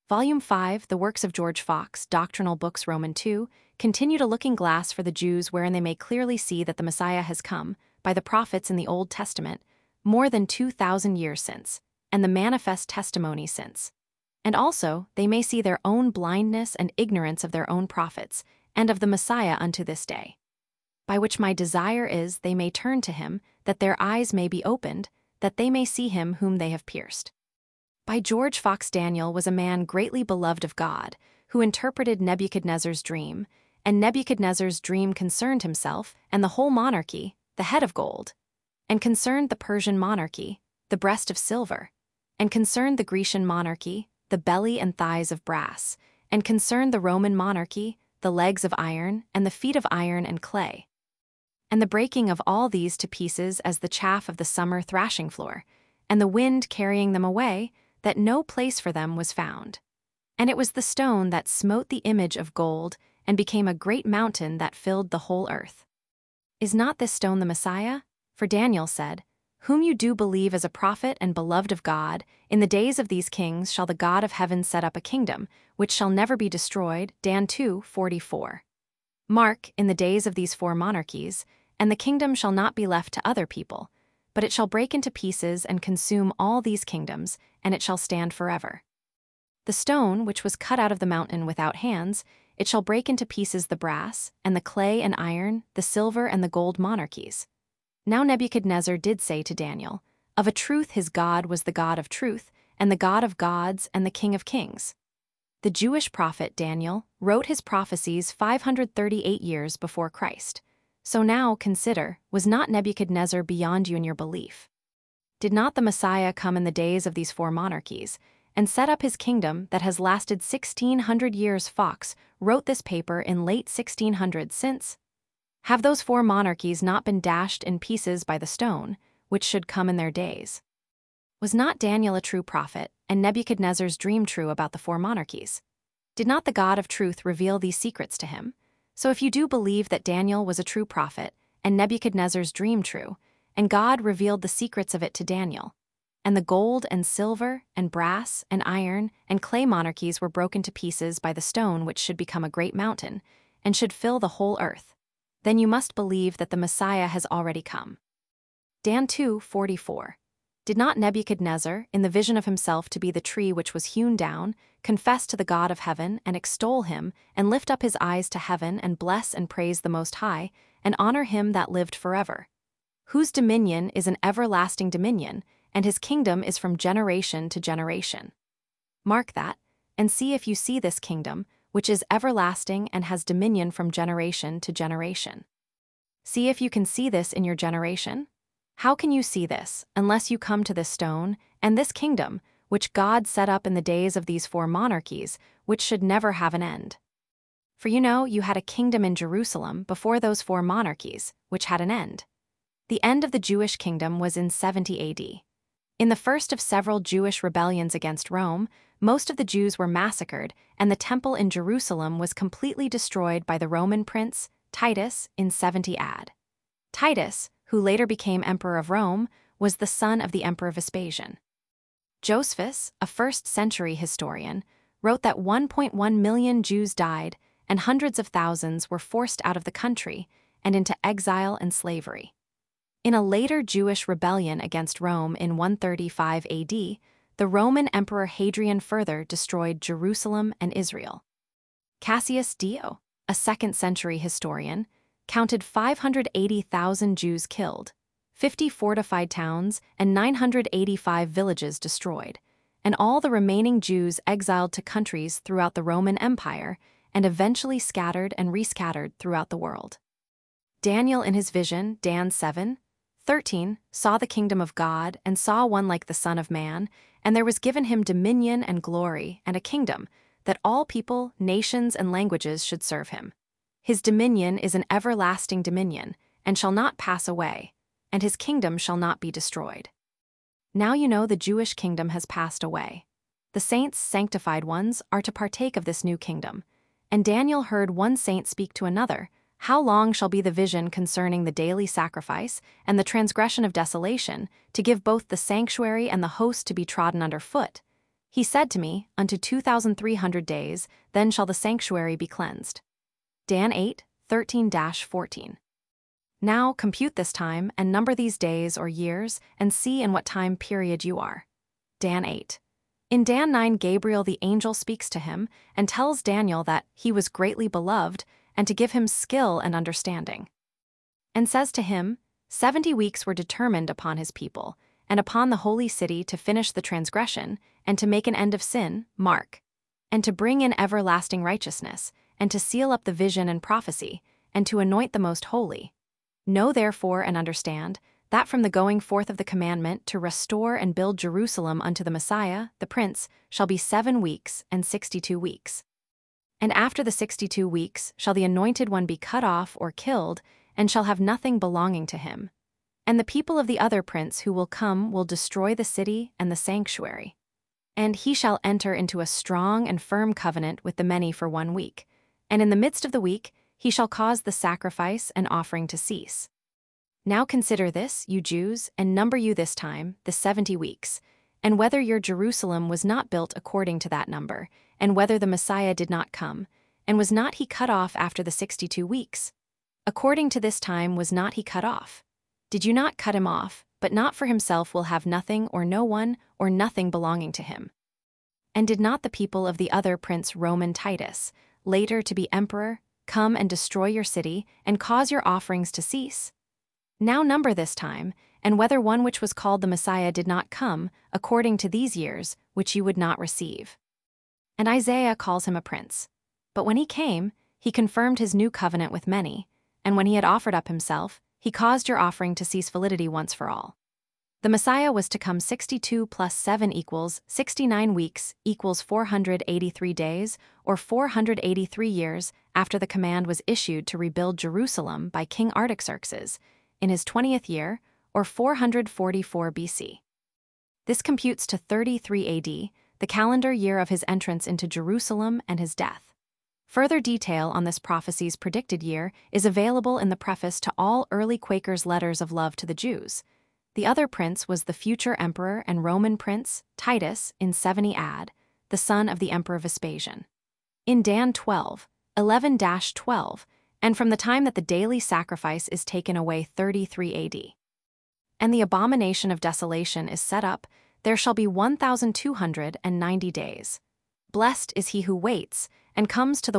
Volume 5, The Works of George Fox, Doctrinal Books, Roman 2, continued a looking glass for the Jews wherein they may clearly see that the Messiah has come, by the prophets in the Old Testament, more than 2,000 years since, and the manifest testimony since. And also, they may see their own blindness and ignorance of their own prophets, and of the Messiah unto this day. By which my desire is they may turn to him, that their eyes may be opened, that they may see him whom they have pierced. By George Fox. Daniel was a man greatly beloved of God, who interpreted Nebuchadnezzar's dream, and Nebuchadnezzar's dream concerned himself and the whole monarchy, the head of gold, and concerned the Persian monarchy, the breast of silver, and concerned the Grecian monarchy, the belly and thighs of brass, and concerned the Roman monarchy, the legs of iron, and the feet of iron and clay. And the breaking of all these to pieces as the chaff of the summer thrashing floor, and the wind carrying them away, that no place for them was found. And it was the stone that smote the image of gold, and became a great mountain that filled the whole earth. Is not this stone the Messiah? For Daniel said, Whom you do believe as a prophet and beloved of God, in the days of these kings shall the God of heaven set up a kingdom, which shall never be destroyed. Dan 2:44. Mark, in the days of these four monarchies, and the kingdom shall not be left to other people, but it shall break into pieces and consume all these kingdoms, and it shall stand forever. The stone, which was cut out of the mountain without hands, it shall break into pieces the brass, and the clay and iron, the silver and the gold monarchies. Now Nebuchadnezzar did say to Daniel, Of a truth his God was the God of truth, and the God of gods, and the King of kings. The Jewish prophet Daniel wrote his prophecies 538 years before Christ. So now, consider, was not Nebuchadnezzar beyond you in your belief? Did not the Messiah come in the days of these four monarchies, and set up his kingdom that has lasted 1,600 years? Fox wrote this paper in late 1600s since. Have those four monarchies not been dashed in pieces by the stone, which should come in their days? Was not Daniel a true prophet, and Nebuchadnezzar's dream true about the four monarchies? Did not the God of truth reveal these secrets to him? So if you do believe that Daniel was a true prophet, and Nebuchadnezzar's dream true, and God revealed the secrets of it to Daniel, and the gold and silver and brass and iron and clay monarchies were broken to pieces by the stone which should become a great mountain, and should fill the whole earth, then you must believe that the Messiah has already come. Dan 2:44. Did not Nebuchadnezzar, in the vision of himself to be the tree which was hewn down, confess to the God of heaven, and extol him, and lift up his eyes to heaven, and bless and praise the Most High, and honor him that lived forever? Whose dominion is an everlasting dominion, and his kingdom is from generation to generation. Mark that, and see if you see this kingdom, which is everlasting and has dominion from generation to generation. See if you can see this in your generation. How can you see this, unless you come to this stone, and this kingdom, which God set up in the days of these four monarchies, which should never have an end? For you know you had a kingdom in Jerusalem before those four monarchies, which had an end. The end of the Jewish kingdom was in 70 A.D. In the first of several Jewish rebellions against Rome, most of the Jews were massacred, and the temple in Jerusalem was completely destroyed by the Roman prince, Titus, in 70 AD. Titus, who later became emperor of Rome, was the son of the emperor Vespasian. Josephus, a first-century historian, wrote that 1.1 million Jews died, and hundreds of thousands were forced out of the country and into exile and slavery. In a later Jewish rebellion against Rome in 135 AD, the Roman Emperor Hadrian further destroyed Jerusalem and Israel. Cassius Dio, a second-century historian, counted 580,000 Jews killed, 50 fortified towns, and 985 villages destroyed, and all the remaining Jews exiled to countries throughout the Roman Empire and eventually scattered and rescattered throughout the world. Daniel in his vision, Dan 7:13, saw the kingdom of God and saw one like the Son of Man, and there was given him dominion and glory and a kingdom, that all people, nations, and languages should serve him. His dominion is an everlasting dominion, and shall not pass away, and his kingdom shall not be destroyed. Now you know the Jewish kingdom has passed away. The saints, sanctified ones, are to partake of this new kingdom. And Daniel heard one saint speak to another, How long shall be the vision concerning the daily sacrifice and the transgression of desolation, to give both the sanctuary and the host to be trodden under foot? He said to me, Unto 2,300 days, then shall the sanctuary be cleansed. Dan 8:13-14. Now compute this time, and number these days or years, and see in what time period you are. Dan 8. In Dan 9, Gabriel the angel speaks to him, and tells Daniel that he was greatly beloved, and to give him skill and understanding. And says to him, 70 weeks were determined upon his people, and upon the holy city to finish the transgression, and to make an end of sin, mark, and to bring in everlasting righteousness, and to seal up the vision and prophecy, and to anoint the most holy. Know therefore and understand, that from the going forth of the commandment to restore and build Jerusalem unto the Messiah, the Prince, shall be 7 weeks and 62 weeks. And after the 62 weeks shall the anointed one be cut off or killed, and shall have nothing belonging to him. And the people of the other prince who will come will destroy the city and the sanctuary. And he shall enter into a strong and firm covenant with the many for 1 week. And in the midst of the week he shall cause the sacrifice and offering to cease. Now consider this, you Jews, and number you this time, the 70 weeks, and whether your Jerusalem was not built according to that number, and whether the Messiah did not come, and was not he cut off after the 62 weeks? According to this time was not he cut off? Did you not cut him off, but not for himself will have nothing or no one or nothing belonging to him? And did not the people of the other prince Roman Titus, later to be emperor, come and destroy your city, and cause your offerings to cease? Now number this time, and whether one which was called the Messiah did not come, according to these years, which you would not receive. And Isaiah calls him a prince. But when he came, he confirmed his new covenant with many, and when he had offered up himself, he caused your offering to cease validity once for all. The Messiah was to come 62 plus 7 equals 69 weeks equals 483 days, or 483 years after the command was issued to rebuild Jerusalem by King Artaxerxes, in his 20th year, or 444 BC. This computes to 33 AD, the calendar year of his entrance into Jerusalem and his death. Further detail on this prophecy's predicted year is available in the preface to all early Quakers' letters of love to the Jews. The other prince was the future emperor and Roman prince, Titus, in 70 AD, the son of the emperor Vespasian. In Dan 12:11-12, and from the time that the daily sacrifice is taken away 33 AD. And the abomination of desolation is set up, there shall be 1,290 days. Blessed is he who waits, and comes to the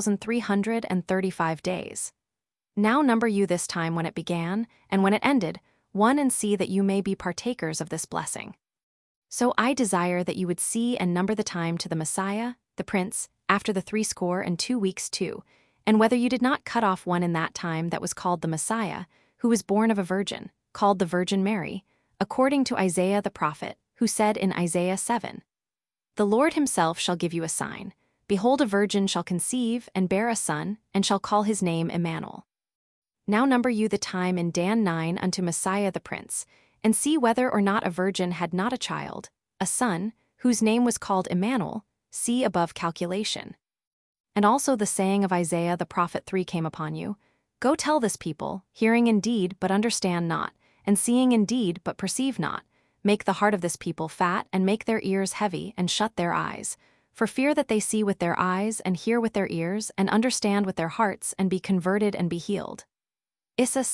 1,335 days. Now number you this time when it began, and when it ended, one and see that you may be partakers of this blessing. So I desire that you would see and number the time to the Messiah, the Prince, after the 62 weeks too, and whether you did not cut off one in that time that was called the Messiah, who was born of a virgin, called the Virgin Mary, according to Isaiah the prophet, who said in Isaiah 7, The Lord himself shall give you a sign. Behold, a virgin shall conceive and bear a son, and shall call his name Emmanuel. Now number you the time in Dan 9 unto Messiah the Prince, and see whether or not a virgin had not a child, a son, whose name was called Emmanuel, see above calculation. And also the saying of Isaiah the prophet 3 came upon you, Go tell this people, hearing indeed but understand not, and seeing indeed but perceive not, make the heart of this people fat, and make their ears heavy, and shut their eyes, for fear that they see with their eyes, and hear with their ears, and understand with their hearts, and be converted and be healed. Issa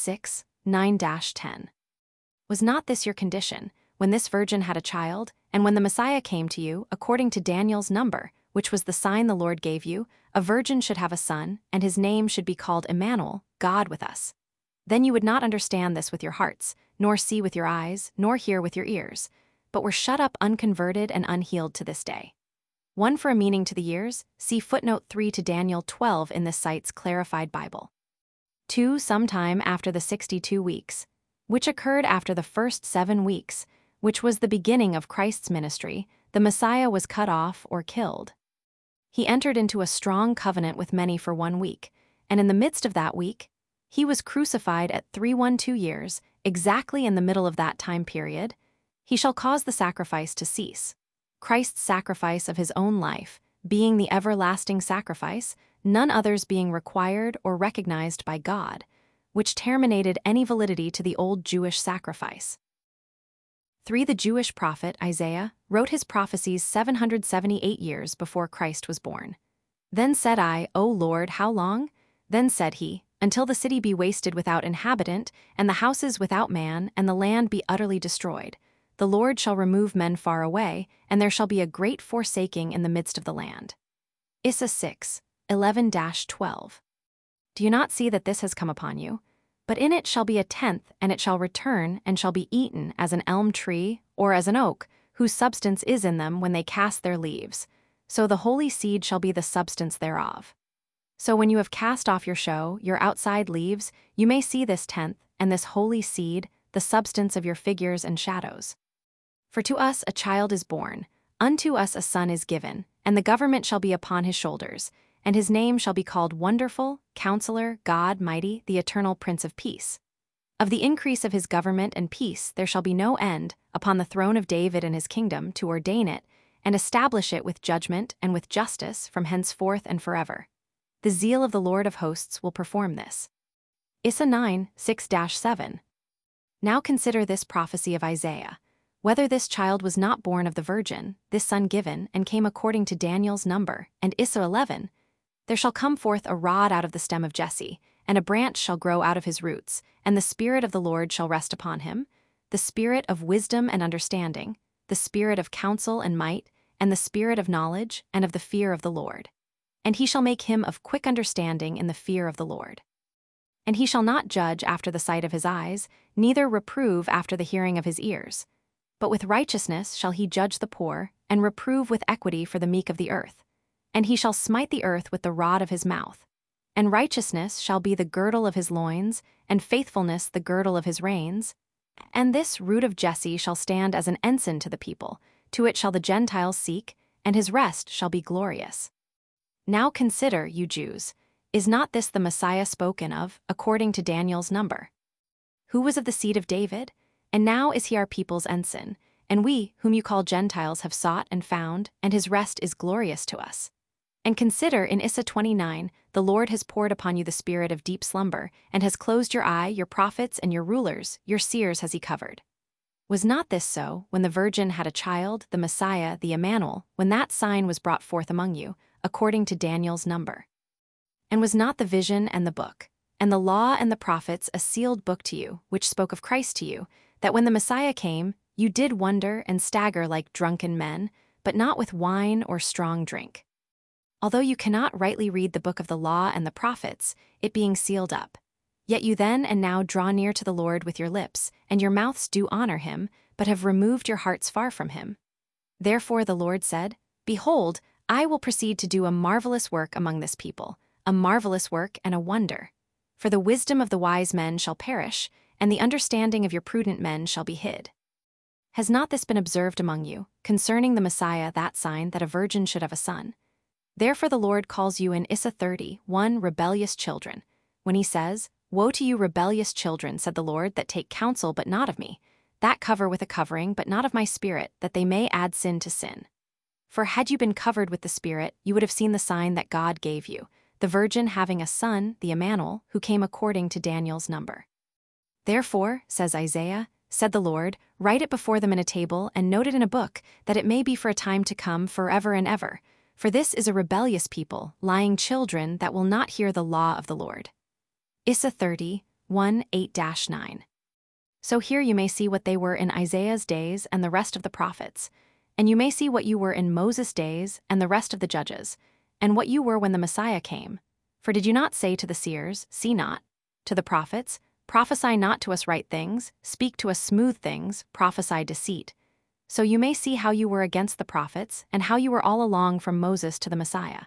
6:9-10. Was not this your condition, when this virgin had a child, and when the Messiah came to you, according to Daniel's number, which was the sign the Lord gave you, a virgin should have a son, and his name should be called Emmanuel, God with us? Then you would not understand this with your hearts, nor see with your eyes, nor hear with your ears, but were shut up unconverted and unhealed to this day. One for a meaning to the years, see footnote 3 to Daniel 12 in this site's Clarified Bible. 2 Sometime after the 62 weeks, which occurred after the first 7 weeks, which was the beginning of Christ's ministry, the Messiah was cut off or killed. He entered into a strong covenant with many for 1 week, and in the midst of that week, he was crucified at 312 years, exactly in the middle of that time period. He shall cause the sacrifice to cease. Christ's sacrifice of his own life, being the everlasting sacrifice, none others being required or recognized by God, which terminated any validity to the old Jewish sacrifice. 3. The Jewish prophet Isaiah wrote his prophecies 778 years before Christ was born. Then said I, O Lord, how long? Then said he, until the city be wasted without inhabitant, and the houses without man, and the land be utterly destroyed. The Lord shall remove men far away, and there shall be a great forsaking in the midst of the land. Issa 6, 11-12. Do you not see that this has come upon you? But in it shall be a tenth, and it shall return, and shall be eaten as an elm tree, or as an oak, whose substance is in them when they cast their leaves. So the holy seed shall be the substance thereof. So when you have cast off your show, your outside leaves, you may see this tenth, and this holy seed, the substance of your figures and shadows. For to us a child is born, unto us a son is given, and the government shall be upon his shoulders, and his name shall be called Wonderful, Counselor, God Mighty, the Eternal Prince of Peace. Of the increase of his government and peace there shall be no end, upon the throne of David and his kingdom, to ordain it, and establish it with judgment and with justice from henceforth and forever. The zeal of the Lord of hosts will perform this. Issa 9, 6-7. Now consider this prophecy of Isaiah. Whether this child was not born of the virgin, this son given, and came according to Daniel's number, and Issa 11, there shall come forth a rod out of the stem of Jesse, and a branch shall grow out of his roots, and the Spirit of the Lord shall rest upon him, the Spirit of wisdom and understanding, the Spirit of counsel and might, and the Spirit of knowledge and of the fear of the Lord. And he shall make him of quick understanding in the fear of the Lord. And he shall not judge after the sight of his eyes, neither reprove after the hearing of his ears. But with righteousness shall he judge the poor, and reprove with equity for the meek of the earth. And he shall smite the earth with the rod of his mouth. And righteousness shall be the girdle of his loins, and faithfulness the girdle of his reins. And this root of Jesse shall stand as an ensign to the people, to it shall the Gentiles seek, and his rest shall be glorious. Now consider, you Jews, is not this the Messiah spoken of, according to Daniel's number? Who was of the seed of David? And now is he our people's ensign, and we, whom you call Gentiles, have sought and found, and his rest is glorious to us. And consider, in Issa 29, the Lord has poured upon you the spirit of deep slumber, and has closed your eye, your prophets and your rulers, your seers has he covered. Was not this so, when the virgin had a child, the Messiah, the Emmanuel, when that sign was brought forth among you, according to Daniel's number? And was not the vision and the book, and the law and the prophets a sealed book to you, which spoke of Christ to you, that when the Messiah came, you did wonder and stagger like drunken men, but not with wine or strong drink? Although you cannot rightly read the book of the law and the prophets, it being sealed up, yet you then and now draw near to the Lord with your lips, and your mouths do honor him, but have removed your hearts far from him. Therefore the Lord said, Behold, I will proceed to do a marvelous work among this people, a marvelous work and a wonder. For the wisdom of the wise men shall perish, and the understanding of your prudent men shall be hid. Has not this been observed among you, concerning the Messiah, that sign that a virgin should have a son? Therefore the Lord calls you in Issa 30:1 rebellious children, when he says, Woe to you rebellious children, said the Lord, that take counsel but not of me, that cover with a covering but not of my Spirit, that they may add sin to sin. For had you been covered with the Spirit, you would have seen the sign that God gave you, the virgin having a son, the Emmanuel, who came according to Daniel's number. Therefore, says Isaiah, said the Lord, write it before them in a table and note it in a book, that it may be for a time to come forever and ever. For this is a rebellious people, lying children that will not hear the law of the Lord. Issa 30:1, 8-9. So here you may see what they were in Isaiah's days and the rest of the prophets, and you may see what you were in Moses' days and the rest of the judges, and what you were when the Messiah came. For did you not say to the seers, See not? To the prophets, Prophesy not to us right things, speak to us smooth things, prophesy deceit. So you may see how you were against the prophets, and how you were all along from Moses to the Messiah.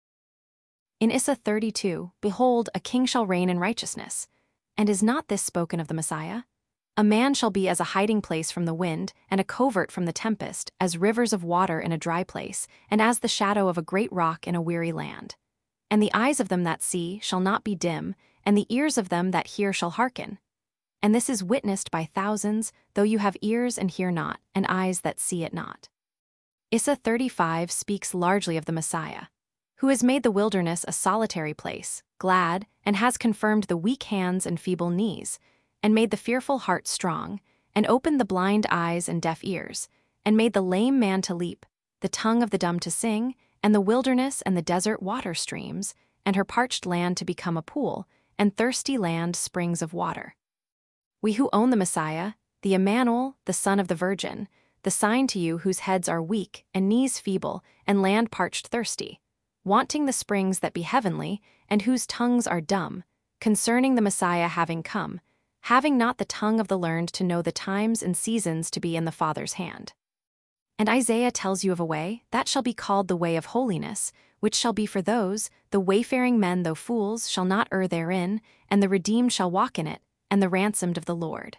In Issa 32, Behold, a king shall reign in righteousness. And is not this spoken of the Messiah? A man shall be as a hiding place from the wind, and a covert from the tempest, as rivers of water in a dry place, and as the shadow of a great rock in a weary land. And the eyes of them that see shall not be dim, and the ears of them that hear shall hearken. And this is witnessed by thousands, though you have ears and hear not, and eyes that see it not. Issa 35 speaks largely of the Messiah, who has made the wilderness a solitary place, glad, and has confirmed the weak hands and feeble knees, and made the fearful heart strong, and opened the blind eyes and deaf ears, and made the lame man to leap, the tongue of the dumb to sing, and the wilderness and the desert water streams, and her parched land to become a pool, and thirsty land springs of water. We who own the Messiah, the Emmanuel, the Son of the Virgin, the sign to you whose heads are weak and knees feeble and land parched thirsty, wanting the springs that be heavenly, and whose tongues are dumb, concerning the Messiah having come, having not the tongue of the learned to know the times and seasons to be in the Father's hand. And Isaiah tells you of a way that shall be called the way of holiness, which shall be for those, the wayfaring men though fools shall not err therein, and the redeemed shall walk in it, and the ransomed of the Lord.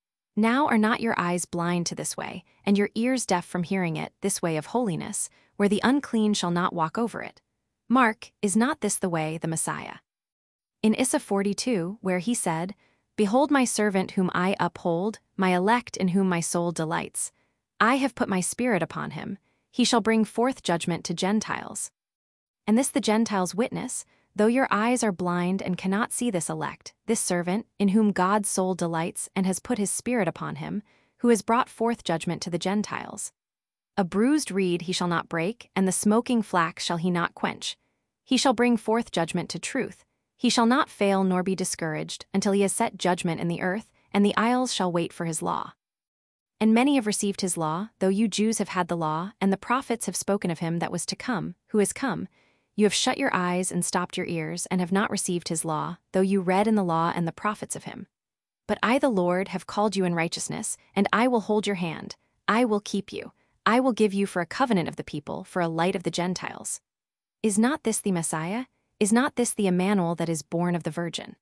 Now are not your eyes blind to this way, and your ears deaf from hearing it, this way of holiness, where the unclean shall not walk over it? Mark, is not this the way, the Messiah? In Isaiah 42, where he said, Behold my servant whom I uphold, my elect in whom my soul delights. I have put my spirit upon him. He shall bring forth judgment to Gentiles. And this the Gentiles witness, though your eyes are blind and cannot see this elect, this servant, in whom God's soul delights and has put his spirit upon him, who has brought forth judgment to the Gentiles. A bruised reed he shall not break, and the smoking flax shall he not quench. He shall bring forth judgment to truth. He shall not fail nor be discouraged until he has set judgment in the earth, and the isles shall wait for his law. And many have received his law, though you Jews have had the law, and the prophets have spoken of him that was to come, who is come. You have shut your eyes and stopped your ears, and have not received his law, though you read in the law and the prophets of him. But I, the Lord, have called you in righteousness, and I will hold your hand. I will keep you. I will give you for a covenant of the people, for a light of the Gentiles. Is not this the Messiah? Is not this the Emmanuel that is born of the Virgin?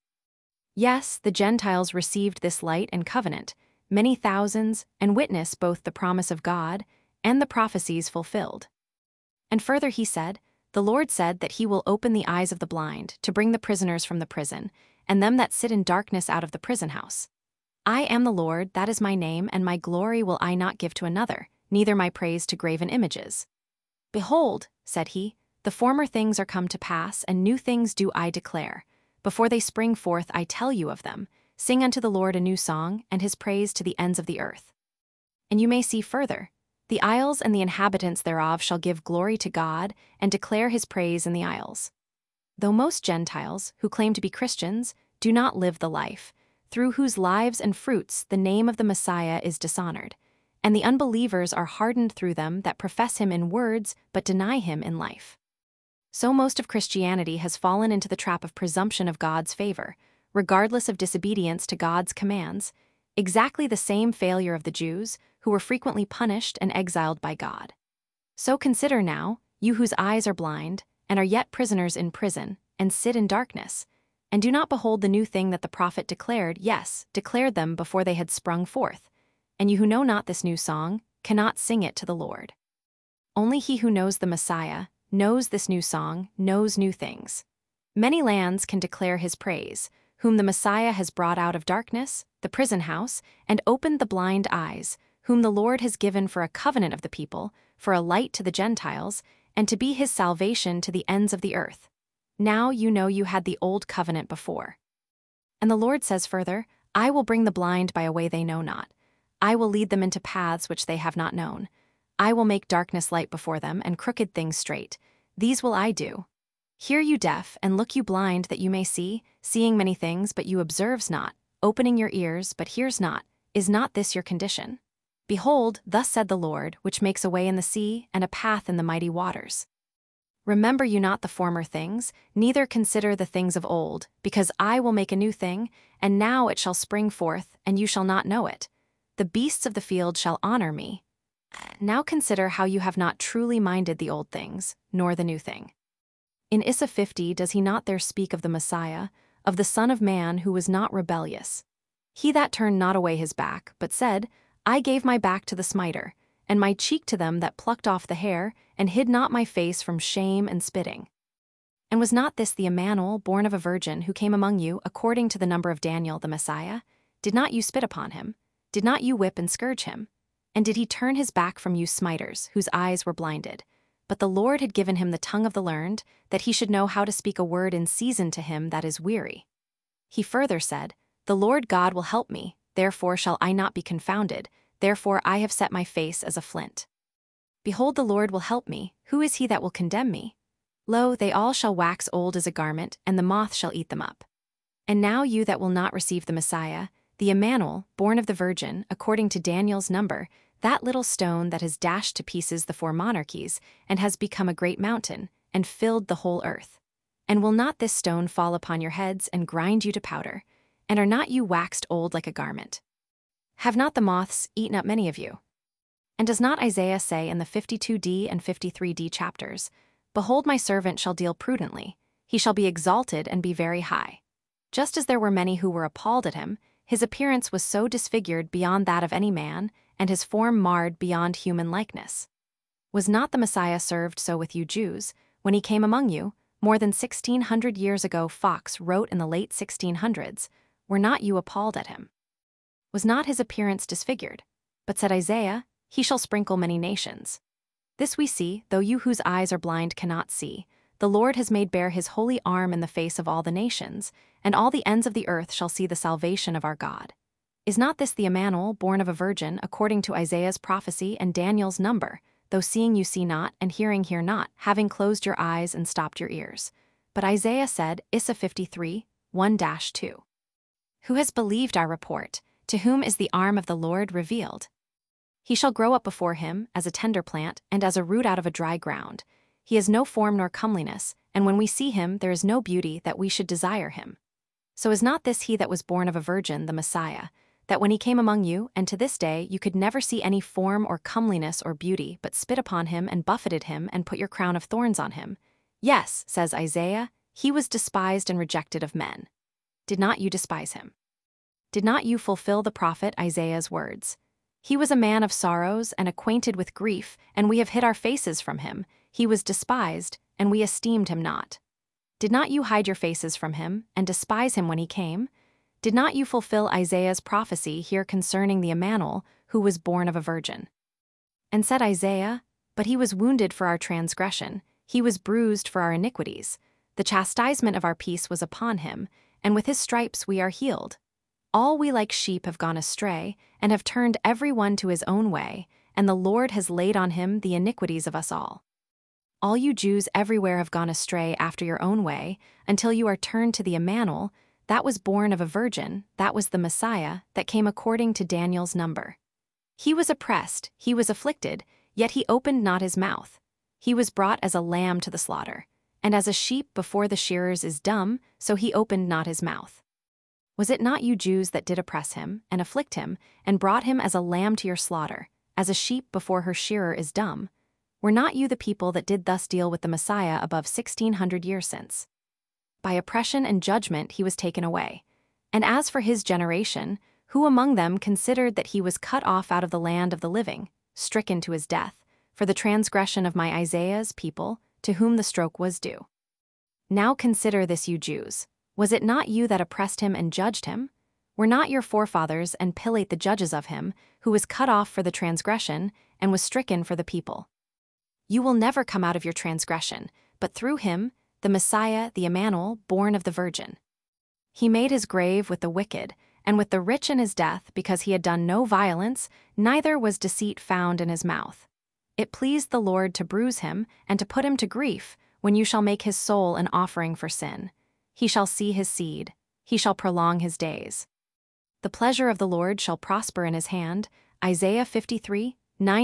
Yes, the Gentiles received this light and covenant, many thousands, and witness both the promise of God and the prophecies fulfilled. And further he said, The Lord said that he will open the eyes of the blind, to bring the prisoners from the prison, and them that sit in darkness out of the prison house. I am the Lord, that is my name, and my glory will I not give to another, neither my praise to graven images. Behold, said he, the former things are come to pass, and new things do I declare. Before they spring forth I tell you of them. Sing unto the Lord a new song, and his praise to the ends of the earth. And you may see further, the isles and the inhabitants thereof shall give glory to God, and declare his praise in the isles. Though most Gentiles, who claim to be Christians, do not live the life, through whose lives and fruits the name of the Messiah is dishonored, and the unbelievers are hardened through them that profess him in words but deny him in life. So most of Christianity has fallen into the trap of presumption of God's favor, regardless of disobedience to God's commands, exactly the same failure of the Jews, who were frequently punished and exiled by God. So consider now, you whose eyes are blind, and are yet prisoners in prison, and sit in darkness, and do not behold the new thing that the prophet declared, yes, declared them before they had sprung forth. And you who know not this new song, cannot sing it to the Lord. Only he who knows the Messiah, knows this new song, knows new things. Many lands can declare his praise, whom the Messiah has brought out of darkness, the prison house, and opened the blind eyes, whom the Lord has given for a covenant of the people, for a light to the Gentiles, and to be his salvation to the ends of the earth. Now you know you had the old covenant before. And the Lord says further, I will bring the blind by a way they know not. I will lead them into paths which they have not known. I will make darkness light before them, and crooked things straight. These will I do. Hear you deaf, and look you blind, that you may see, seeing many things, but you observes not, opening your ears, but hears not. Is not this your condition? Behold, thus said the Lord, which makes a way in the sea, and a path in the mighty waters. Remember you not the former things, neither consider the things of old, because I will make a new thing, and now it shall spring forth, and you shall not know it. The beasts of the field shall honor me. Now consider how you have not truly minded the old things, nor the new thing. In Isaiah 50 does he not there speak of the Messiah, of the Son of Man who was not rebellious? He that turned not away his back, but said, I gave my back to the smiter, and my cheek to them that plucked off the hair, and hid not my face from shame and spitting. And was not this the Emmanuel, born of a virgin, who came among you according to the number of Daniel the Messiah? Did not you spit upon him? Did not you whip and scourge him? And did he turn his back from you smiters, whose eyes were blinded? But the Lord had given him the tongue of the learned, that he should know how to speak a word in season to him that is weary. He further said, The Lord God will help me, therefore shall I not be confounded, therefore I have set my face as a flint. Behold, the Lord will help me, who is he that will condemn me? Lo, they all shall wax old as a garment, and the moth shall eat them up. And now you that will not receive the Messiah, the Emmanuel, born of the Virgin, according to Daniel's number, that little stone that has dashed to pieces the 4 monarchies, and has become a great mountain, and filled the whole earth. And will not this stone fall upon your heads and grind you to powder? And are not you waxed old like a garment? Have not the moths eaten up many of you? And does not Isaiah say in the 52d and 53d chapters, Behold, my servant shall deal prudently, he shall be exalted and be very high. Just as there were many who were appalled at him, his appearance was so disfigured beyond that of any man, and his form marred beyond human likeness. Was not the Messiah served so with you Jews, when he came among you, more than 1600 years ago? Fox wrote in the late 1600s, Were not you appalled at him? Was not his appearance disfigured? But said Isaiah, He shall sprinkle many nations. This we see, though you whose eyes are blind cannot see. The Lord has made bare his holy arm in the face of all the nations, and all the ends of the earth shall see the salvation of our God. Is not this the Emmanuel, born of a virgin, according to Isaiah's prophecy and Daniel's number, though seeing you see not, and hearing hear not, having closed your eyes and stopped your ears? But Isaiah said, Isa 53, 1-2. Who has believed our report? To whom is the arm of the Lord revealed? He shall grow up before him, as a tender plant, and as a root out of a dry ground. He has no form nor comeliness, and when we see him there is no beauty that we should desire him. So is not this he that was born of a virgin, the Messiah, that when he came among you, and to this day you could never see any form or comeliness or beauty, but spit upon him and buffeted him and put your crown of thorns on him? Yes, says Isaiah, he was despised and rejected of men. Did not you despise him? Did not you fulfill the prophet Isaiah's words? He was a man of sorrows and acquainted with grief, and we have hid our faces from him. He was despised, and we esteemed him not. Did not you hide your faces from him, and despise him when he came? Did not you fulfill Isaiah's prophecy here concerning the Emmanuel, who was born of a virgin? And said Isaiah, But he was wounded for our transgression, he was bruised for our iniquities. The chastisement of our peace was upon him, and with his stripes we are healed. All we like sheep have gone astray, and have turned every one to his own way, and the Lord has laid on him the iniquities of us all. All you Jews everywhere have gone astray after your own way, until you are turned to the Emmanuel, that was born of a virgin, that was the Messiah, that came according to Daniel's number. He was oppressed, he was afflicted, yet he opened not his mouth. He was brought as a lamb to the slaughter, and as a sheep before the shearers is dumb, so he opened not his mouth. Was it not you Jews that did oppress him, and afflict him, and brought him as a lamb to your slaughter, as a sheep before her shearer is dumb? Were not you the people that did thus deal with the Messiah above 1600 years since? By oppression and judgment he was taken away. And as for his generation, who among them considered that he was cut off out of the land of the living, stricken to his death, for the transgression of my Isaiah's people, to whom the stroke was due? Now consider this, you Jews. Was it not you that oppressed him and judged him? Were not your forefathers and Pilate the judges of him, who was cut off for the transgression, and was stricken for the people? You will never come out of your transgression, but through him, the Messiah, the Emmanuel, born of the Virgin. He made his grave with the wicked, and with the rich in his death, because he had done no violence, neither was deceit found in his mouth. It pleased the Lord to bruise him, and to put him to grief, when you shall make his soul an offering for sin. He shall see his seed, he shall prolong his days. The pleasure of the Lord shall prosper in his hand. Isaiah 53,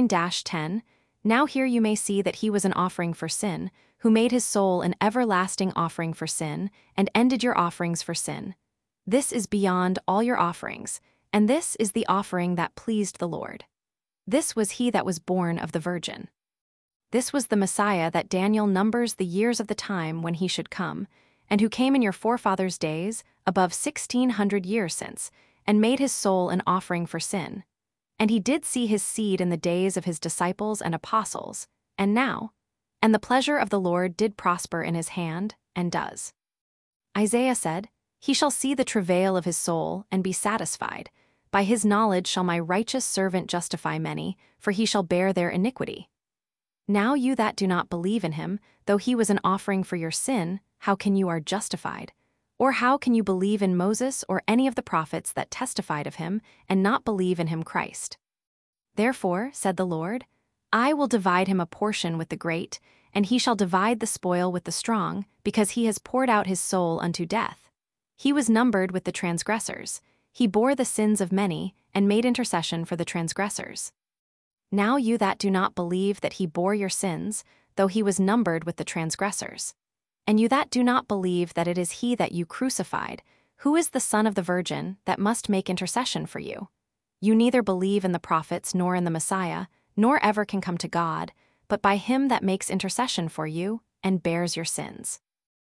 9-10. Now here you may see that he was an offering for sin, who made his soul an everlasting offering for sin, and ended your offerings for sin. This is beyond all your offerings, and this is the offering that pleased the Lord. This was he that was born of the Virgin. This was the Messiah that Daniel numbers the years of the time when he should come, and who came in your forefathers' days, above 1600 years since, and made his soul an offering for sin. And he did see his seed in the days of his disciples and apostles, and now. And the pleasure of the Lord did prosper in his hand, and does. Isaiah said, He shall see the travail of his soul, and be satisfied. By his knowledge shall my righteous servant justify many, for he shall bear their iniquity. Now you that do not believe in him, though he was an offering for your sin, how can you are justified? Or how can you believe in Moses or any of the prophets that testified of him and not believe in him Christ? Therefore, said the Lord, I will divide him a portion with the great, and he shall divide the spoil with the strong, because he has poured out his soul unto death. He was numbered with the transgressors. He bore the sins of many, and made intercession for the transgressors. Now you that do not believe that he bore your sins, though he was numbered with the transgressors. And you that do not believe that it is he that you crucified, who is the Son of the Virgin, that must make intercession for you. You neither believe in the prophets nor in the Messiah, nor ever can come to God, but by him that makes intercession for you, and bears your sins.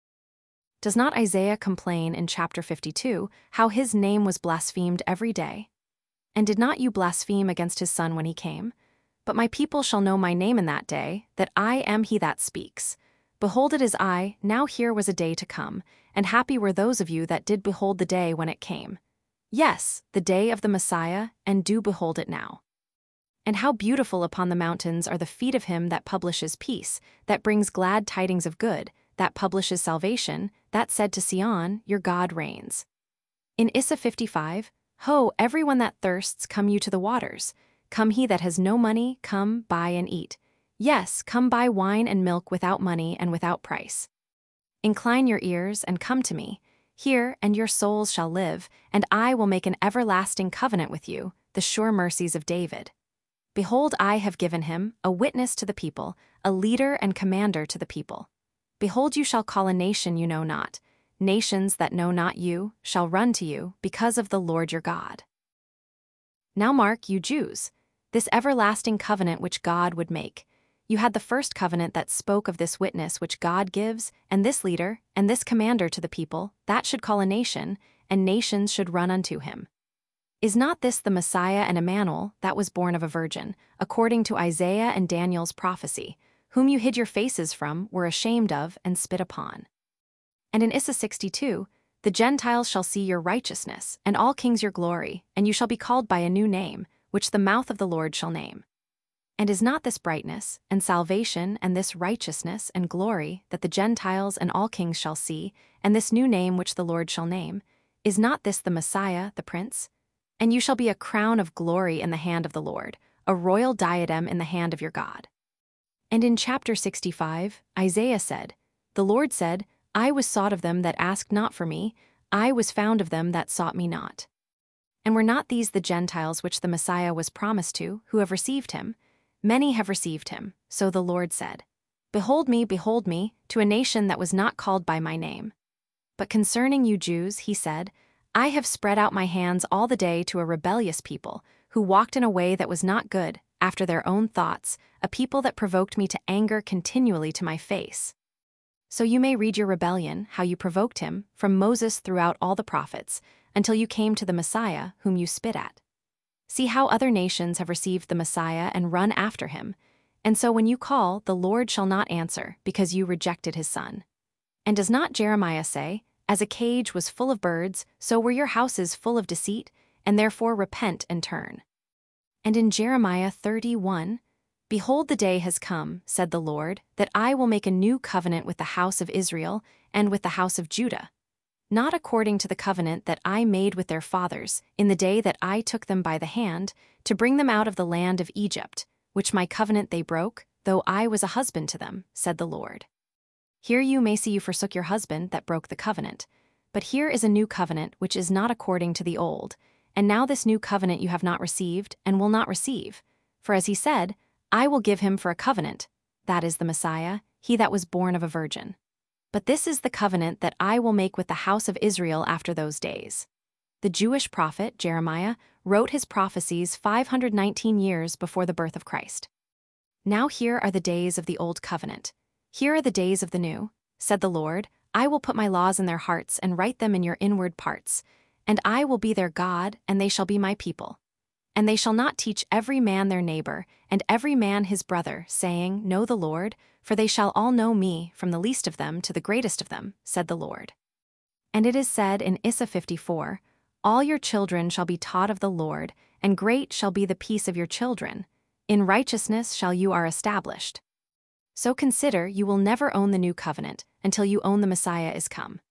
Does not Isaiah complain in chapter 52 how his name was blasphemed every day? And did not you blaspheme against his Son when he came? But my people shall know my name in that day, that I am he that speaks. Behold, it is I, now here was a day to come, and happy were those of you that did behold the day when it came. Yes, the day of the Messiah, and do behold it now. And how beautiful upon the mountains are the feet of him that publishes peace, that brings glad tidings of good, that publishes salvation, that said to Sion, your God reigns. In Issa 55, Ho, everyone that thirsts, come you to the waters. Come he that has no money, come, buy and eat. Yes, come buy wine and milk without money and without price. Incline your ears and come to me. Hear, and your souls shall live, and I will make an everlasting covenant with you, the sure mercies of David. Behold, I have given him a witness to the people, a leader and commander to the people. Behold, you shall call a nation you know not. Nations that know not you shall run to you because of the Lord your God. Now mark, you Jews, this everlasting covenant which God would make. You had the first covenant that spoke of this witness which God gives, and this leader, and this commander to the people, that should call a nation, and nations should run unto him. Is not this the Messiah and Emmanuel that was born of a virgin, according to Isaiah and Daniel's prophecy, whom you hid your faces from, were ashamed of, and spit upon? And in Issa 62, the Gentiles shall see your righteousness, and all kings your glory, and you shall be called by a new name, which the mouth of the Lord shall name. And is not this brightness, and salvation, and this righteousness, and glory, that the Gentiles and all kings shall see, and this new name which the Lord shall name? Is not this the Messiah, the Prince? And you shall be a crown of glory in the hand of the Lord, a royal diadem in the hand of your God. And in chapter 65, Isaiah said, The Lord said, I was sought of them that asked not for me, I was found of them that sought me not. And were not these the Gentiles which the Messiah was promised to, who have received him? Many have received him, so the Lord said. Behold me, to a nation that was not called by my name. But concerning you Jews, he said, I have spread out my hands all the day to a rebellious people, who walked in a way that was not good, after their own thoughts, a people that provoked me to anger continually to my face. So you may read your rebellion, how you provoked him, from Moses throughout all the prophets, until you came to the Messiah, whom you spit at. See how other nations have received the Messiah and run after him. And so when you call, the Lord shall not answer, because you rejected his Son. And does not Jeremiah say, As a cage was full of birds, so were your houses full of deceit, and therefore repent and turn. And in Jeremiah 31, Behold, the day has come, said the Lord, that I will make a new covenant with the house of Israel and with the house of Judah, not according to the covenant that I made with their fathers in the day that I took them by the hand to bring them out of the land of Egypt, which my covenant they broke, though I was a husband to them, said the Lord. Here you may see you forsook your husband that broke the covenant. But here is a new covenant which is not according to the old, and now this new covenant you have not received and will not receive. For as he said, I will give him for a covenant, that is the Messiah, he that was born of a virgin. But this is the covenant that I will make with the house of Israel after those days. The Jewish prophet, Jeremiah, wrote his prophecies 519 years before the birth of Christ. Now here are the days of the old covenant. Here are the days of the new, said the Lord. I will put my laws in their hearts and write them in your inward parts. And I will be their God, and they shall be my people. And they shall not teach every man their neighbor, and every man his brother, saying, Know the Lord, for they shall all know me, from the least of them to the greatest of them, said the Lord. And it is said in Issa 54, All your children shall be taught of the Lord, and great shall be the peace of your children. In righteousness shall you are established. So consider, you will never own the new covenant until you own the Messiah is come.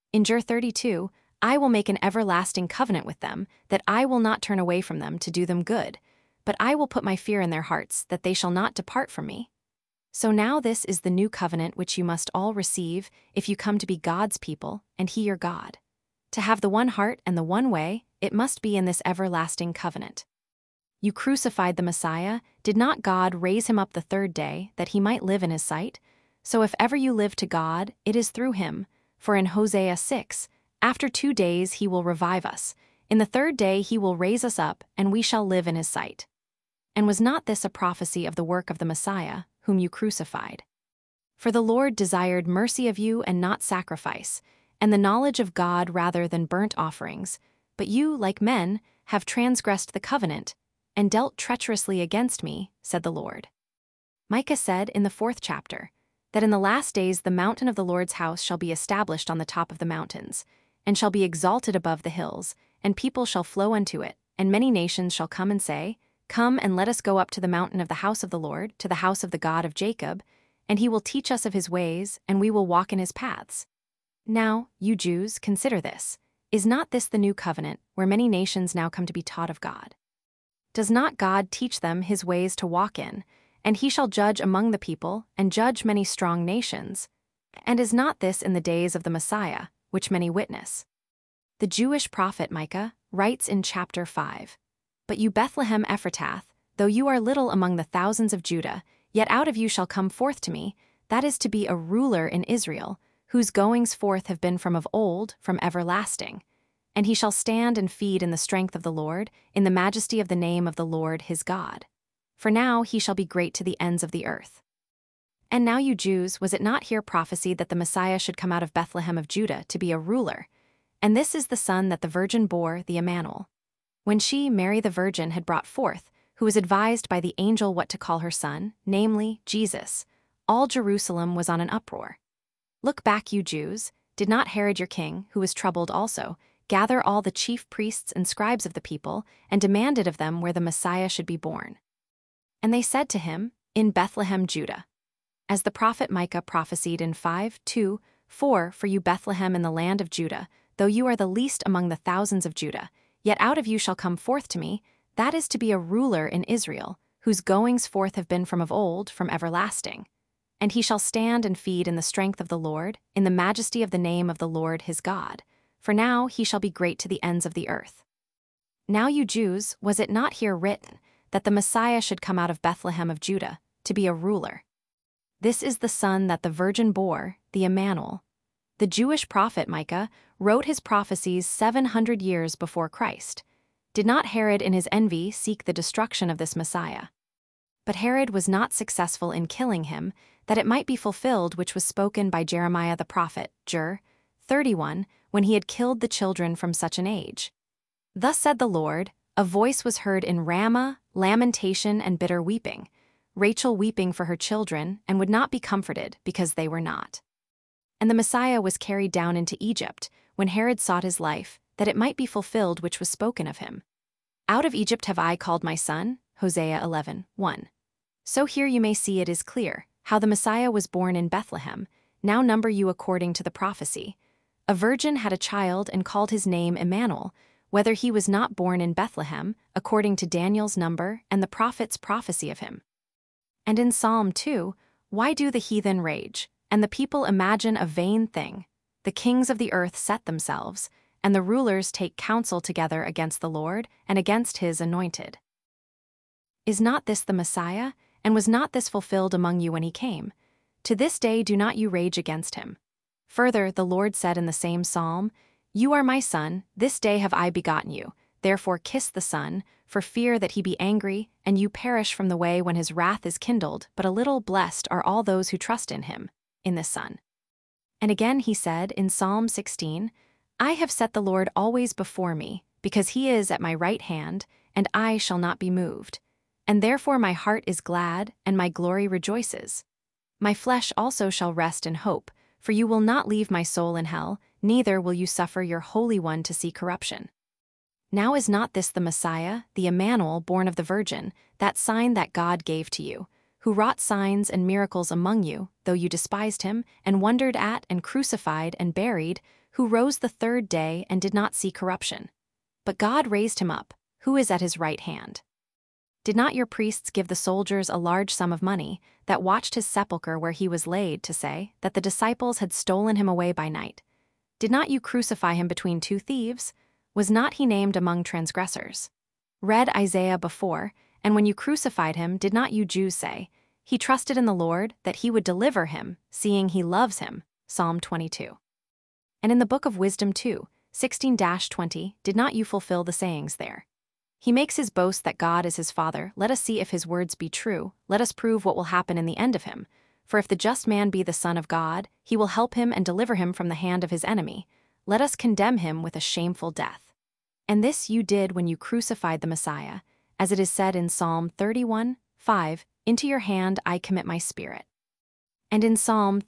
In Jer 32, I will make an everlasting covenant with them, that I will not turn away from them to do them good, but I will put my fear in their hearts, that they shall not depart from me. So now this is the new covenant which you must all receive if you come to be God's people, and He your God. To have the one heart and the one way, it must be in this everlasting covenant. You crucified the Messiah. Did not God raise him up the third day, that he might live in his sight? So if ever you live to God, it is through him. For in Hosea 6, after 2 days he will revive us. In the third day he will raise us up, and we shall live in his sight. And was not this a prophecy of the work of the Messiah, whom you crucified? For the Lord desired mercy of you and not sacrifice, and the knowledge of God rather than burnt offerings. But you, like men, have transgressed the covenant, and dealt treacherously against me, said the Lord. Micah said in the 4th chapter, that in the last days the mountain of the Lord's house shall be established on the top of the mountains, and shall be exalted above the hills, and people shall flow unto it, and many nations shall come and say, Come and let us go up to the mountain of the house of the Lord, to the house of the God of Jacob, and he will teach us of his ways, and we will walk in his paths. Now, you Jews, consider this. Is not this the new covenant, where many nations now come to be taught of God? Does not God teach them his ways to walk in, and he shall judge among the people, and judge many strong nations? And is not this in the days of the Messiah, which many witness? The Jewish prophet Micah writes in chapter 5, But you Bethlehem Ephratah, though you are little among the thousands of Judah, yet out of you shall come forth to me, that is to be a ruler in Israel, whose goings forth have been from of old, from everlasting. And he shall stand and feed in the strength of the Lord, in the majesty of the name of the Lord his God. For now he shall be great to the ends of the earth. And now you Jews, was it not here prophesied that the Messiah should come out of Bethlehem of Judah to be a ruler? And this is the son that the virgin bore, the Emmanuel. When she, Mary the Virgin, had brought forth, who was advised by the angel what to call her son, namely, Jesus, all Jerusalem was on an uproar. Look back, you Jews, did not Herod your king, who was troubled also, gather all the chief priests and scribes of the people, and demanded of them where the Messiah should be born? And they said to him, In Bethlehem, Judah. As the prophet Micah prophesied in 5:2, For you Bethlehem in the land of Judah, though you are the least among the thousands of Judah, yet out of you shall come forth to me, that is to be a ruler in Israel, whose goings forth have been from of old, from everlasting. And he shall stand and feed in the strength of the Lord, in the majesty of the name of the Lord his God. For now he shall be great to the ends of the earth. Now you Jews, was it not here written, that the Messiah should come out of Bethlehem of Judah, to be a ruler? This is the son that the virgin bore, the Emmanuel. The Jewish prophet Micah wrote his prophecies 700 years before Christ. Did not Herod in his envy seek the destruction of this Messiah? But Herod was not successful in killing him, that it might be fulfilled which was spoken by Jeremiah the prophet, Jer 31, when he had killed the children from such an age. Thus said the Lord, a voice was heard in Ramah, lamentation and bitter weeping, Rachel weeping for her children, and would not be comforted, because they were not. And the Messiah was carried down into Egypt, when Herod sought his life, that it might be fulfilled which was spoken of him. Out of Egypt have I called my son, Hosea 11:1. So here you may see it is clear, how the Messiah was born in Bethlehem. Now number you according to the prophecy. A virgin had a child and called his name Emmanuel, whether he was not born in Bethlehem, according to Daniel's number and the prophet's prophecy of him. And in Psalm 2, why do the heathen rage, and the people imagine a vain thing? The kings of the earth set themselves, and the rulers take counsel together against the Lord and against his anointed. Is not this the Messiah, and was not this fulfilled among you when he came? To this day do not you rage against him. Further, the Lord said in the same psalm, You are my son, this day have I begotten you, therefore kiss the Son, for fear that he be angry, and you perish from the way when his wrath is kindled, but a little blessed are all those who trust in him, in the Son. And again he said in Psalm 16, I have set the Lord always before me, because he is at my right hand, and I shall not be moved. And therefore my heart is glad, and my glory rejoices. My flesh also shall rest in hope, for you will not leave my soul in hell, neither will you suffer your Holy One to see corruption. Now is not this the Messiah, the Emmanuel born of the Virgin, that sign that God gave to you, who wrought signs and miracles among you, though you despised him, and wondered at and crucified and buried, who rose the third day and did not see corruption. But God raised him up, who is at his right hand. Did not your priests give the soldiers a large sum of money that watched his sepulchre where he was laid to say that the disciples had stolen him away by night? Did not you crucify him between two thieves? Was not he named among transgressors? Read Isaiah before, and when you crucified him, did not you Jews say, he trusted in the Lord that he would deliver him, seeing he loves him? Psalm 22. And in the book of Wisdom 2, 16-20, did not you fulfill the sayings there? He makes his boast that God is his Father. Let us see if his words be true. Let us prove what will happen in the end of him. For if the just man be the Son of God, he will help him and deliver him from the hand of his enemy. Let us condemn him with a shameful death. And this you did when you crucified the Messiah, as it is said in Psalm 31:5, into your hand I commit my spirit. And in Psalm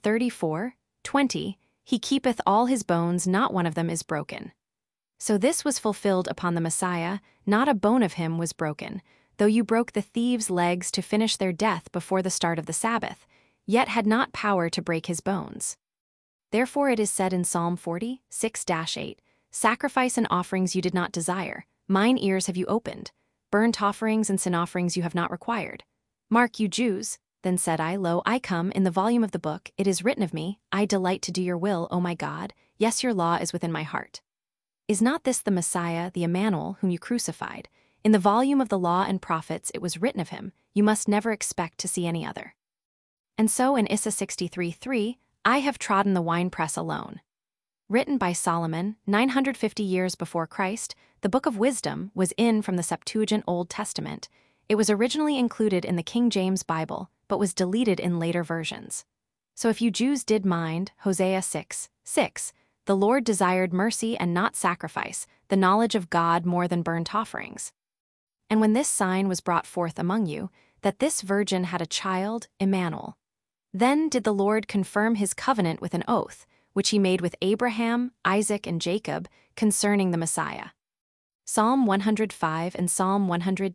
34:20, he keepeth all his bones, not one of them is broken. So this was fulfilled upon the Messiah, not a bone of him was broken, though you broke the thieves' legs to finish their death before the start of the Sabbath, yet had not power to break his bones. Therefore it is said in Psalm 46:8, sacrifice and offerings you did not desire, mine ears have you opened, burnt offerings and sin offerings you have not required. Mark, you Jews. Then said I, Lo, I come, in the volume of the book it is written of me, I delight to do your will, O my God, yes, your law is within my heart. Is not this the Messiah, the Emmanuel, whom you crucified? In the volume of the law and prophets it was written of him, you must never expect to see any other. And so in Isaiah 63:3, I have trodden the winepress alone. Written by Solomon, 950 years before Christ, the Book of Wisdom was in from the Septuagint Old Testament. It was originally included in the King James Bible, but was deleted in later versions. So if you Jews did mind, Hosea 6:6, the Lord desired mercy and not sacrifice, the knowledge of God more than burnt offerings. And when this sign was brought forth among you, that this virgin had a child, Emmanuel, then did the Lord confirm his covenant with an oath, which he made with Abraham, Isaac, and Jacob, concerning the Messiah. Psalm 105 and Psalm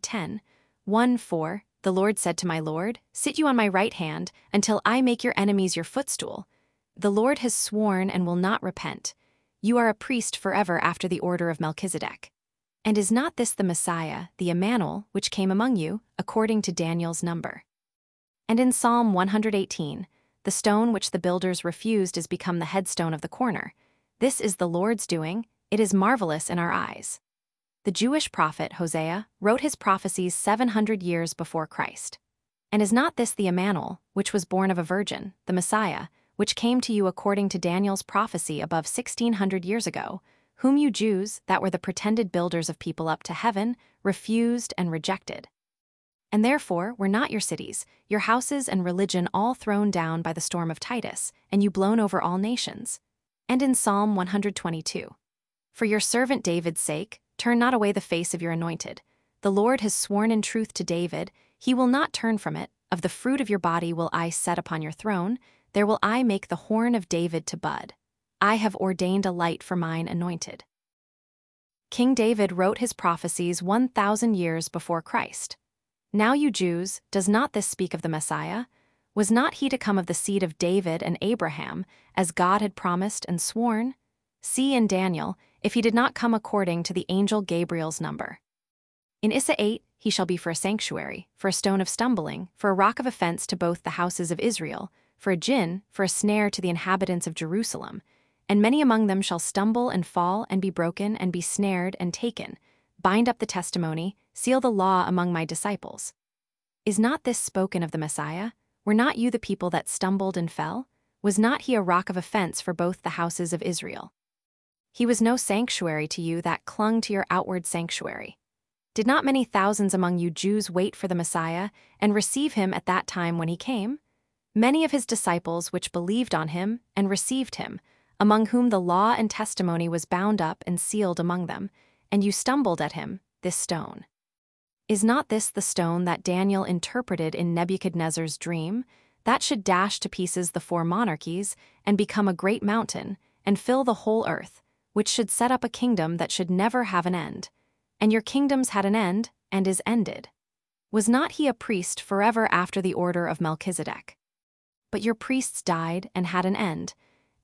110:1-4, the Lord said to my Lord, sit you on my right hand, until I make your enemies your footstool. The Lord has sworn and will not repent. You are a priest forever after the order of Melchizedek. And is not this the Messiah, the Emmanuel, which came among you, according to Daniel's number? And in Psalm 118, the stone which the builders refused is become the headstone of the corner. This is the Lord's doing, it is marvelous in our eyes. The Jewish prophet Hosea wrote his prophecies 700 years before Christ. And is not this the Emmanuel, which was born of a virgin, the Messiah, which came to you according to Daniel's prophecy above 1600 years ago, whom you Jews, that were the pretended builders of people up to heaven, refused and rejected? And therefore were not your cities, your houses and religion all thrown down by the storm of Titus, and you blown over all nations? And in Psalm 122, for your servant David's sake, turn not away the face of your anointed. The Lord has sworn in truth to David, he will not turn from it. Of the fruit of your body will I set upon your throne, there will I make the horn of David to bud. I have ordained a light for mine anointed. King David wrote his prophecies 1,000 years before Christ. Now you Jews, does not this speak of the Messiah? Was not he to come of the seed of David and Abraham, as God had promised and sworn? See in Daniel, if he did not come according to the angel Gabriel's number. In Isaiah 8, he shall be for a sanctuary, for a stone of stumbling, for a rock of offense to both the houses of Israel, for a gin, for a snare to the inhabitants of Jerusalem. And many among them shall stumble and fall and be broken and be snared and taken. Bind up the testimony, seal the law among my disciples. Is not this spoken of the Messiah? Were not you the people that stumbled and fell? Was not he a rock of offense for both the houses of Israel? He was no sanctuary to you that clung to your outward sanctuary. Did not many thousands among you Jews wait for the Messiah and receive him at that time when he came? Many of his disciples which believed on him and received him, among whom the law and testimony was bound up and sealed among them, and you stumbled at him, this stone. Is not this the stone that Daniel interpreted in Nebuchadnezzar's dream, that should dash to pieces the four monarchies, and become a great mountain, and fill the whole earth, which should set up a kingdom that should never have an end? And your kingdoms had an end, and is ended. Was not he a priest forever after the order of Melchizedek? But your priests died and had an end,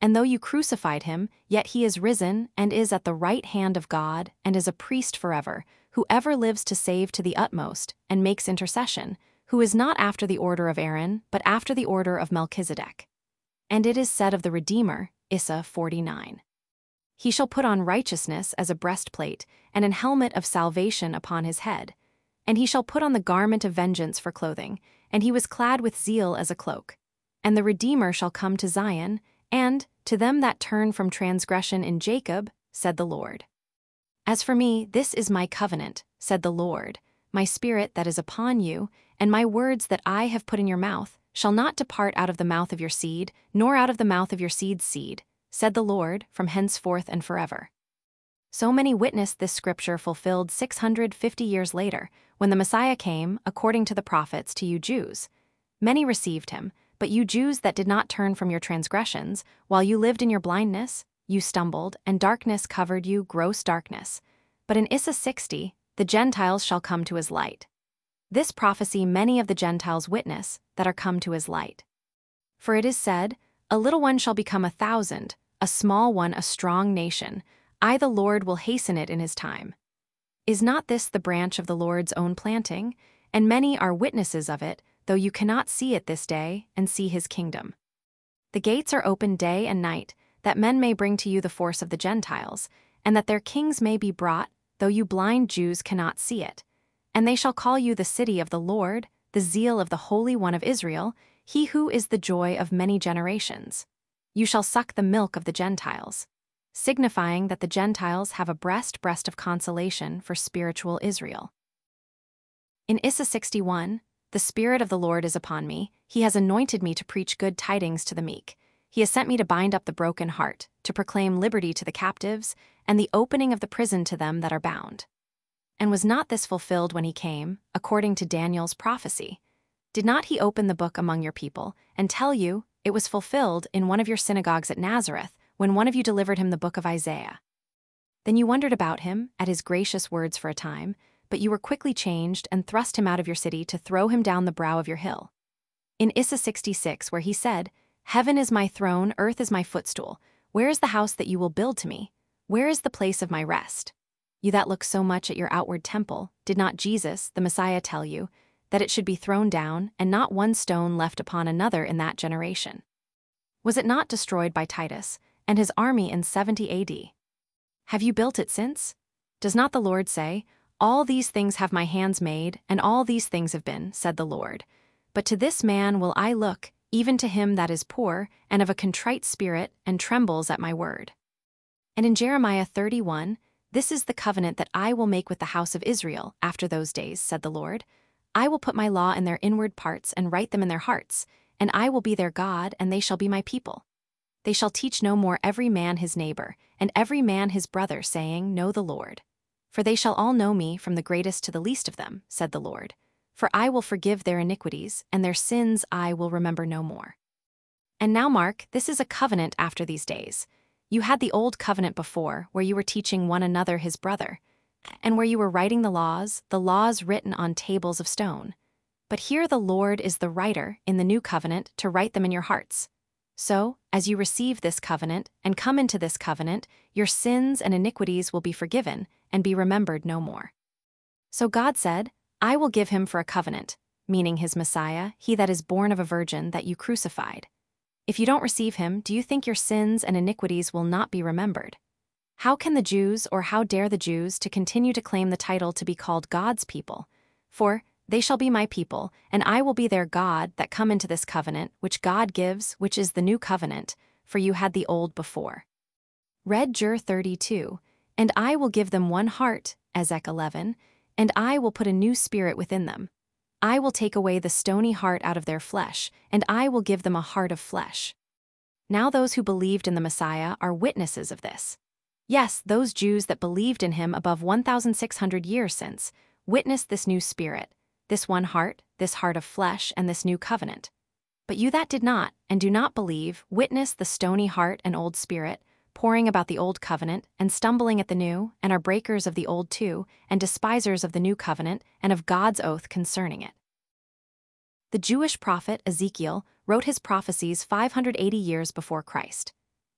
And though you crucified him, yet he is risen, and is at the right hand of God, and is a priest forever, who ever lives to save to the utmost, and makes intercession, who is not after the order of Aaron, but after the order of Melchizedek. And it is said of the Redeemer, Isa 49. He shall put on righteousness as a breastplate, and an helmet of salvation upon his head. And he shall put on the garment of vengeance for clothing, and he was clad with zeal as a cloak. And the Redeemer shall come to Zion, and, to them that turn from transgression in Jacob, said the Lord. As for me, this is my covenant, said the Lord, my spirit that is upon you, and my words that I have put in your mouth, shall not depart out of the mouth of your seed, nor out of the mouth of your seed's seed, said the Lord, from henceforth and forever. So many witnessed this scripture fulfilled 650 years later, when the Messiah came, according to the prophets, to you Jews. Many received him, but you Jews that did not turn from your transgressions, while you lived in your blindness, you stumbled, and darkness covered you, gross darkness. But in Isa 60, the Gentiles shall come to his light. This prophecy many of the Gentiles witness, that are come to his light. For it is said, a little one shall become 1,000, a small one a strong nation. I the Lord will hasten it in his time. Is not this the branch of the Lord's own planting? And many are witnesses of it, though you cannot see it this day, and see his kingdom. The gates are open day and night, that men may bring to you the force of the Gentiles, and that their kings may be brought, though you blind Jews cannot see it. And they shall call you the city of the Lord, the zeal of the Holy One of Israel, he who is the joy of many generations. You shall suck the milk of the Gentiles, signifying that the Gentiles have a breast of consolation for spiritual Israel. In Isa 61, the Spirit of the Lord is upon me, he has anointed me to preach good tidings to the meek. He has sent me to bind up the broken heart, to proclaim liberty to the captives, and the opening of the prison to them that are bound. And was not this fulfilled when he came, according to Daniel's prophecy? Did not he open the book among your people, and tell you, it was fulfilled in one of your synagogues at Nazareth, when one of you delivered him the book of Isaiah? Then you wondered about him, at his gracious words for a time, but you were quickly changed and thrust him out of your city to throw him down the brow of your hill. In Isa 66, where he said, Heaven is my throne, earth is my footstool. Where is the house that you will build to me? Where is the place of my rest? You that look so much at your outward temple, did not Jesus, the Messiah, tell you, that it should be thrown down, and not one stone left upon another in that generation? Was it not destroyed by Titus, and his army in 70 A.D.? Have you built it since? Does not the Lord say, All these things have my hands made, and all these things have been, said the Lord. But to this man will I look, even to him that is poor, and of a contrite spirit, and trembles at my word. And in Jeremiah 31, This is the covenant that I will make with the house of Israel after those days, said the Lord. I will put my law in their inward parts and write them in their hearts, and I will be their God, and they shall be my people. They shall teach no more every man his neighbor, and every man his brother, saying, Know the Lord. For they shall all know me from the greatest to the least of them, said the Lord. For I will forgive their iniquities, and their sins I will remember no more. And now mark, this is a covenant after these days. You had the old covenant before, where you were teaching one another his brother, and where you were writing the laws written on tables of stone. But here the Lord is the writer in the new covenant to write them in your hearts. So, as you receive this covenant and come into this covenant, your sins and iniquities will be forgiven and be remembered no more. So God said, I will give him for a covenant, meaning his Messiah, he that is born of a virgin that you crucified. If you don't receive him, do you think your sins and iniquities will not be remembered? How can the Jews, or how dare the Jews, to continue to claim the title to be called God's people? For they shall be my people, and I will be their God that come into this covenant, which God gives, which is the new covenant, for you had the old before. Read Jer 32, And I will give them one heart, Ezek 11, and I will put a new spirit within them. I will take away the stony heart out of their flesh, and I will give them a heart of flesh. Now those who believed in the Messiah are witnesses of this. Yes, those Jews that believed in him above 1,600 years since witnessed this new spirit, this one heart, this heart of flesh, and this new covenant. But you that did not, and do not believe, witness the stony heart and old spirit, pouring about the old covenant, and stumbling at the new, and are breakers of the old too, and despisers of the new covenant, and of God's oath concerning it. The Jewish prophet Ezekiel wrote his prophecies 580 years before Christ.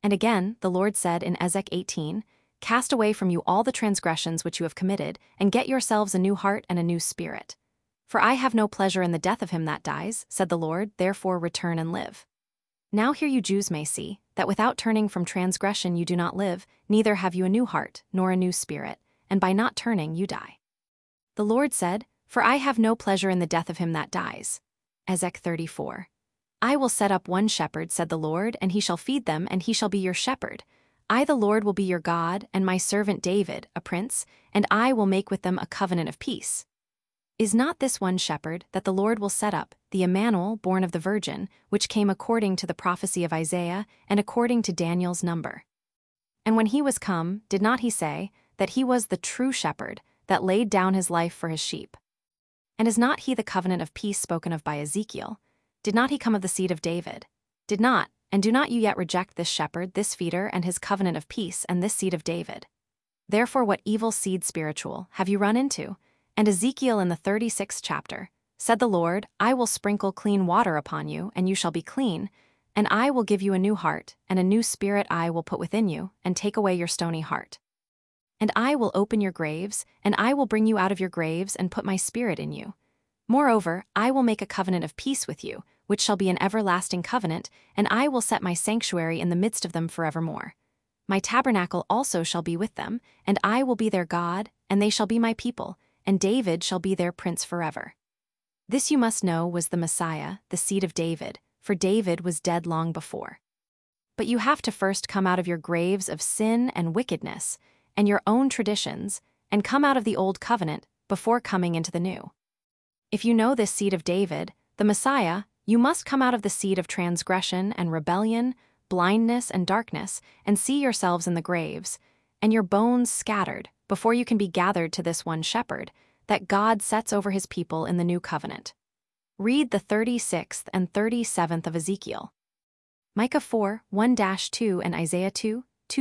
And again, the Lord said in Ezek 18, Cast away from you all the transgressions which you have committed, and get yourselves a new heart and a new spirit. For I have no pleasure in the death of him that dies, said the Lord, therefore return and live. Now here you Jews may see, that without turning from transgression you do not live, neither have you a new heart, nor a new spirit, and by not turning you die. The Lord said, For I have no pleasure in the death of him that dies. Ezek 34. I will set up one shepherd, said the Lord, and he shall feed them, and he shall be your shepherd. I the Lord will be your God, and my servant David, a prince, and I will make with them a covenant of peace. Is not this one shepherd that the Lord will set up, the Emmanuel born of the Virgin, which came according to the prophecy of Isaiah, and according to Daniel's number? And when he was come, did not he say, that he was the true shepherd, that laid down his life for his sheep? And is not he the covenant of peace spoken of by Ezekiel? Did not he come of the seed of David? Did not, and do not you yet reject this shepherd, this feeder, and his covenant of peace, and this seed of David? Therefore what evil seed spiritual have you run into? And Ezekiel in the 36th chapter, said the Lord, I will sprinkle clean water upon you, and you shall be clean, and I will give you a new heart, and a new spirit I will put within you, and take away your stony heart. And I will open your graves, and I will bring you out of your graves, and put my spirit in you. Moreover, I will make a covenant of peace with you, which shall be an everlasting covenant, and I will set my sanctuary in the midst of them forevermore. My tabernacle also shall be with them, and I will be their God, and they shall be my people, and David shall be their prince forever. This you must know was the Messiah, the seed of David, for David was dead long before. But you have to first come out of your graves of sin and wickedness, and your own traditions, and come out of the old covenant, before coming into the new. If you know this seed of David, the Messiah, you must come out of the seed of transgression and rebellion, blindness and darkness, and see yourselves in the graves, and your bones scattered, before you can be gathered to this one shepherd, that God sets over his people in the new covenant. Read the 36th and 37th of Ezekiel. Micah 4, 1-2 and Isaiah 2,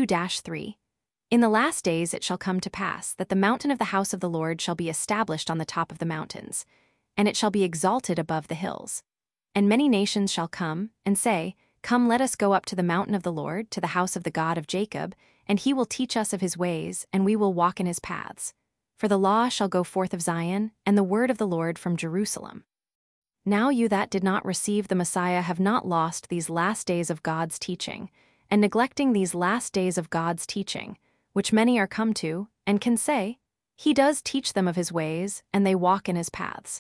2-3. In the last days it shall come to pass that the mountain of the house of the Lord shall be established on the top of the mountains, and it shall be exalted above the hills. And many nations shall come, and say, Come, let us go up to the mountain of the Lord, to the house of the God of Jacob, and he will teach us of his ways, and we will walk in his paths. For the law shall go forth of Zion, and the word of the Lord from Jerusalem. Now you that did not receive the Messiah have not lost these last days of God's teaching, and neglecting these last days of God's teaching, which many are come to, and can say, He does teach them of his ways, and they walk in his paths.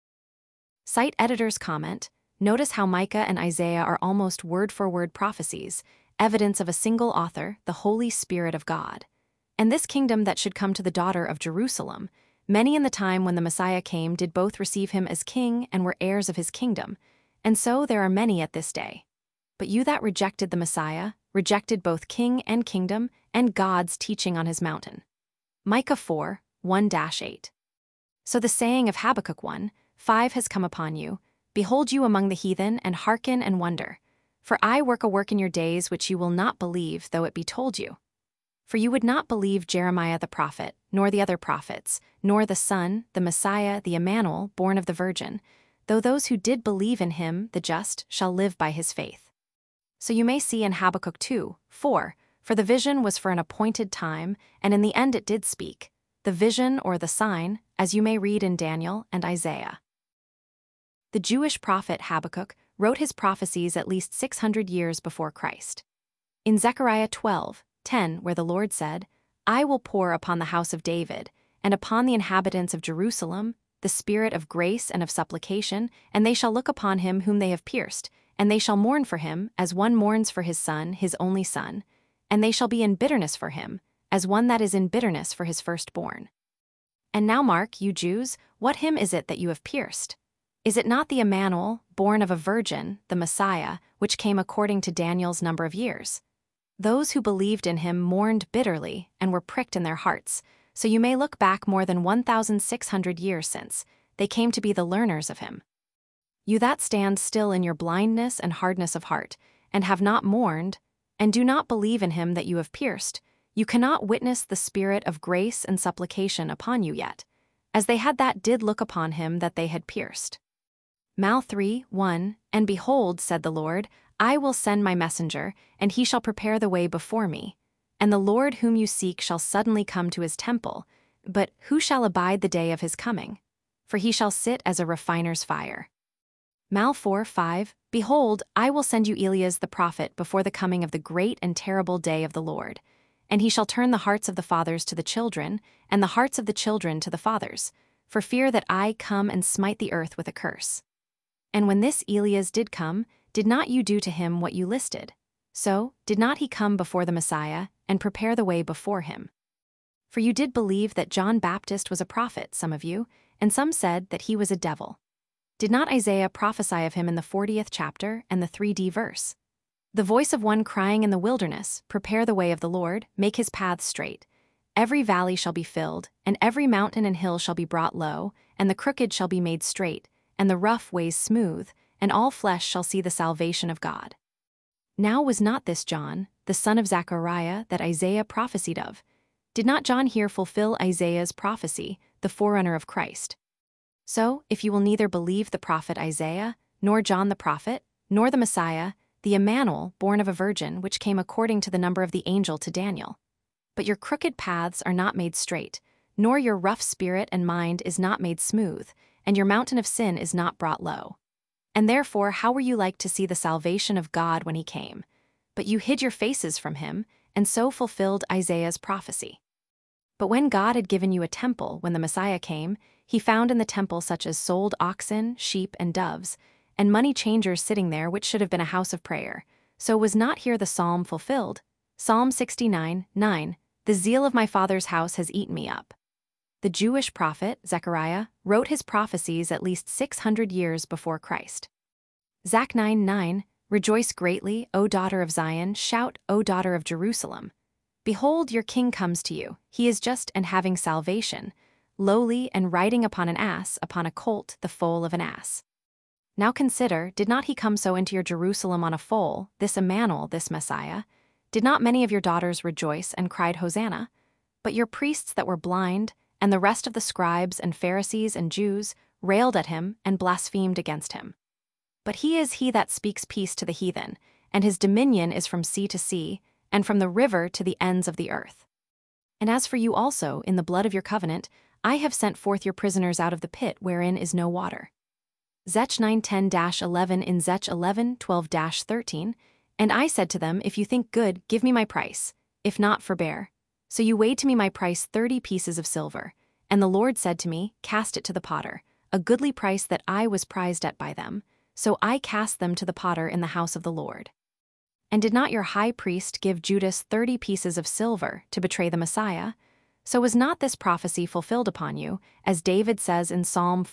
Cite editor's comment. Notice how Micah and Isaiah are almost word-for-word prophecies, evidence of a single author, the Holy Spirit of God. And this kingdom that should come to the daughter of Jerusalem, many in the time when the Messiah came did both receive him as king and were heirs of his kingdom, and so there are many at this day. But you that rejected the Messiah, rejected both king and kingdom, and God's teaching on his mountain. Micah 4, 1-8. So the saying of Habakkuk 1:5 has come upon you, Behold you among the heathen, and hearken and wonder. For I work a work in your days which you will not believe, though it be told you. For you would not believe Jeremiah the prophet, nor the other prophets, nor the Son, the Messiah, the Emmanuel, born of the Virgin, though those who did believe in him, the just, shall live by his faith. So you may see in Habakkuk 2:4, For the vision was for an appointed time, and in the end it did speak, the vision or the sign, as you may read in Daniel and Isaiah. The Jewish prophet Habakkuk wrote his prophecies at least 600 years before Christ. In Zechariah 12:10, where the Lord said, I will pour upon the house of David, and upon the inhabitants of Jerusalem, the spirit of grace and of supplication, and they shall look upon him whom they have pierced, and they shall mourn for him, as one mourns for his son, his only son, and they shall be in bitterness for him, as one that is in bitterness for his firstborn. And now mark, you Jews, what hymn is it that you have pierced? Is it not the Emmanuel, born of a virgin, the Messiah, which came according to Daniel's number of years? Those who believed in him mourned bitterly and were pricked in their hearts, so you may look back more than 1,600 years since they came to be the learners of him. You that stand still in your blindness and hardness of heart, and have not mourned, and do not believe in him that you have pierced, you cannot witness the spirit of grace and supplication upon you yet, as they had that did look upon him that they had pierced. Mal 3:1, And behold, said the Lord, I will send my messenger, and he shall prepare the way before me. And the Lord whom you seek shall suddenly come to his temple, but who shall abide the day of his coming? For he shall sit as a refiner's fire. Mal 4:5. Behold, I will send you Elias the prophet before the coming of the great and terrible day of the Lord. And he shall turn the hearts of the fathers to the children, and the hearts of the children to the fathers, for fear that I come and smite the earth with a curse. And when this Elias did come, did not you do to him what you listed? So, did not he come before the Messiah, and prepare the way before him? For you did believe that John Baptist was a prophet, some of you, and some said that he was a devil. Did not Isaiah prophesy of him in the 40th chapter and the 3d verse? The voice of one crying in the wilderness, prepare the way of the Lord, make his paths straight. Every valley shall be filled, and every mountain and hill shall be brought low, and the crooked shall be made straight, and the rough ways smooth, and all flesh shall see the salvation of God. Now was not this John, the son of Zechariah, that Isaiah prophesied of? Did not John here fulfill Isaiah's prophecy, the forerunner of Christ? So, if you will neither believe the prophet Isaiah, nor John the prophet, nor the Messiah, the Emmanuel, born of a virgin, which came according to the number of the angel to Daniel. But your crooked paths are not made straight, nor your rough spirit and mind is not made smooth, and your mountain of sin is not brought low. And therefore how were you like to see the salvation of God when he came? But you hid your faces from him, and so fulfilled Isaiah's prophecy. But when God had given you a temple when the Messiah came, he found in the temple such as sold oxen, sheep, and doves, and money changers sitting there, which should have been a house of prayer. So was not here the psalm fulfilled? Psalm 69:9, the zeal of my father's house has eaten me up. The Jewish prophet, Zechariah, wrote his prophecies at least 600 years before Christ. Zach 9:9, rejoice greatly, O daughter of Zion, shout, O daughter of Jerusalem. Behold, your king comes to you, he is just and having salvation, lowly and riding upon an ass, upon a colt, the foal of an ass. Now consider, did not he come so into your Jerusalem on a foal, this Emmanuel, this Messiah? Did not many of your daughters rejoice and cried Hosanna? But your priests that were blind, and the rest of the scribes and Pharisees and Jews, railed at him and blasphemed against him. But he is he that speaks peace to the heathen, and his dominion is from sea to sea, and from the river to the ends of the earth. And as for you also, in the blood of your covenant, I have sent forth your prisoners out of the pit wherein is no water. Zech 9:10-11 in Zech 11:12-13, and I said to them, if you think good, give me my price, if not, forbear. So you weighed to me my price 30 pieces of silver, and the Lord said to me, cast it to the potter, a goodly price that I was prized at by them, so I cast them to the potter in the house of the Lord. And did not your high priest give Judas 30 pieces of silver to betray the Messiah? So was not this prophecy fulfilled upon you, as David says in Psalm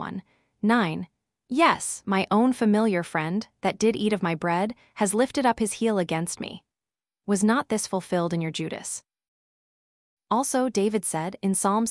41:9, yes, my own familiar friend, that did eat of my bread, has lifted up his heel against me. Was not this fulfilled in your Judas? Also David said in Psalm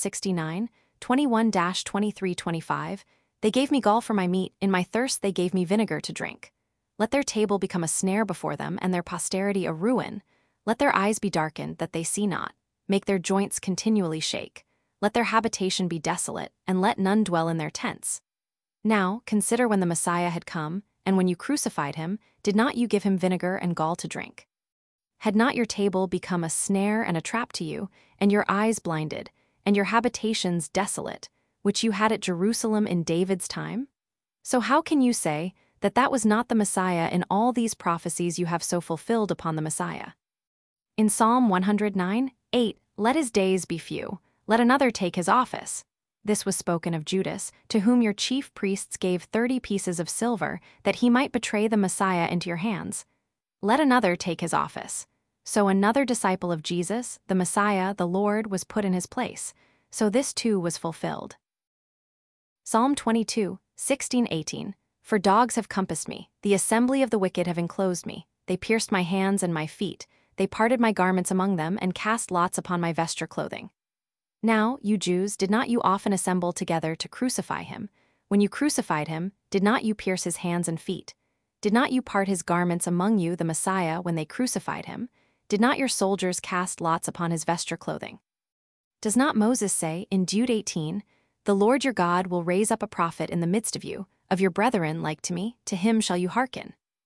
69:21-23-25, they gave me gall for my meat, in my thirst they gave me vinegar to drink. Let their table become a snare before them, and their posterity a ruin. Let their eyes be darkened, that they see not. Make their joints continually shake. Let their habitation be desolate, and let none dwell in their tents. Now, consider when the Messiah had come, and when you crucified him, did not you give him vinegar and gall to drink? Had not your table become a snare and a trap to you, and your eyes blinded, and your habitations desolate, which you had at Jerusalem in David's time? So how can you say that that was not the Messiah in all these prophecies you have so fulfilled upon the Messiah? In Psalm 109:8, let his days be few, let another take his office. This was spoken of Judas, to whom your chief priests gave 30 pieces of silver, that he might betray the Messiah into your hands. Let another take his office. So another disciple of Jesus, the Messiah, the Lord, was put in his place. So this too was fulfilled. Psalm 22:16-18, for dogs have compassed me, the assembly of the wicked have enclosed me, they pierced my hands and my feet, they parted my garments among them and cast lots upon my vesture clothing. Now, you Jews, did not you often assemble together to crucify him? When you crucified him, did not you pierce his hands and feet? Did not you part his garments among you, the Messiah, when they crucified him? Did not your soldiers cast lots upon his vesture clothing? Does not Moses say, in Jude 18, the Lord your God will raise up a prophet in the midst of you, of your brethren like to me, to him shall you hearken?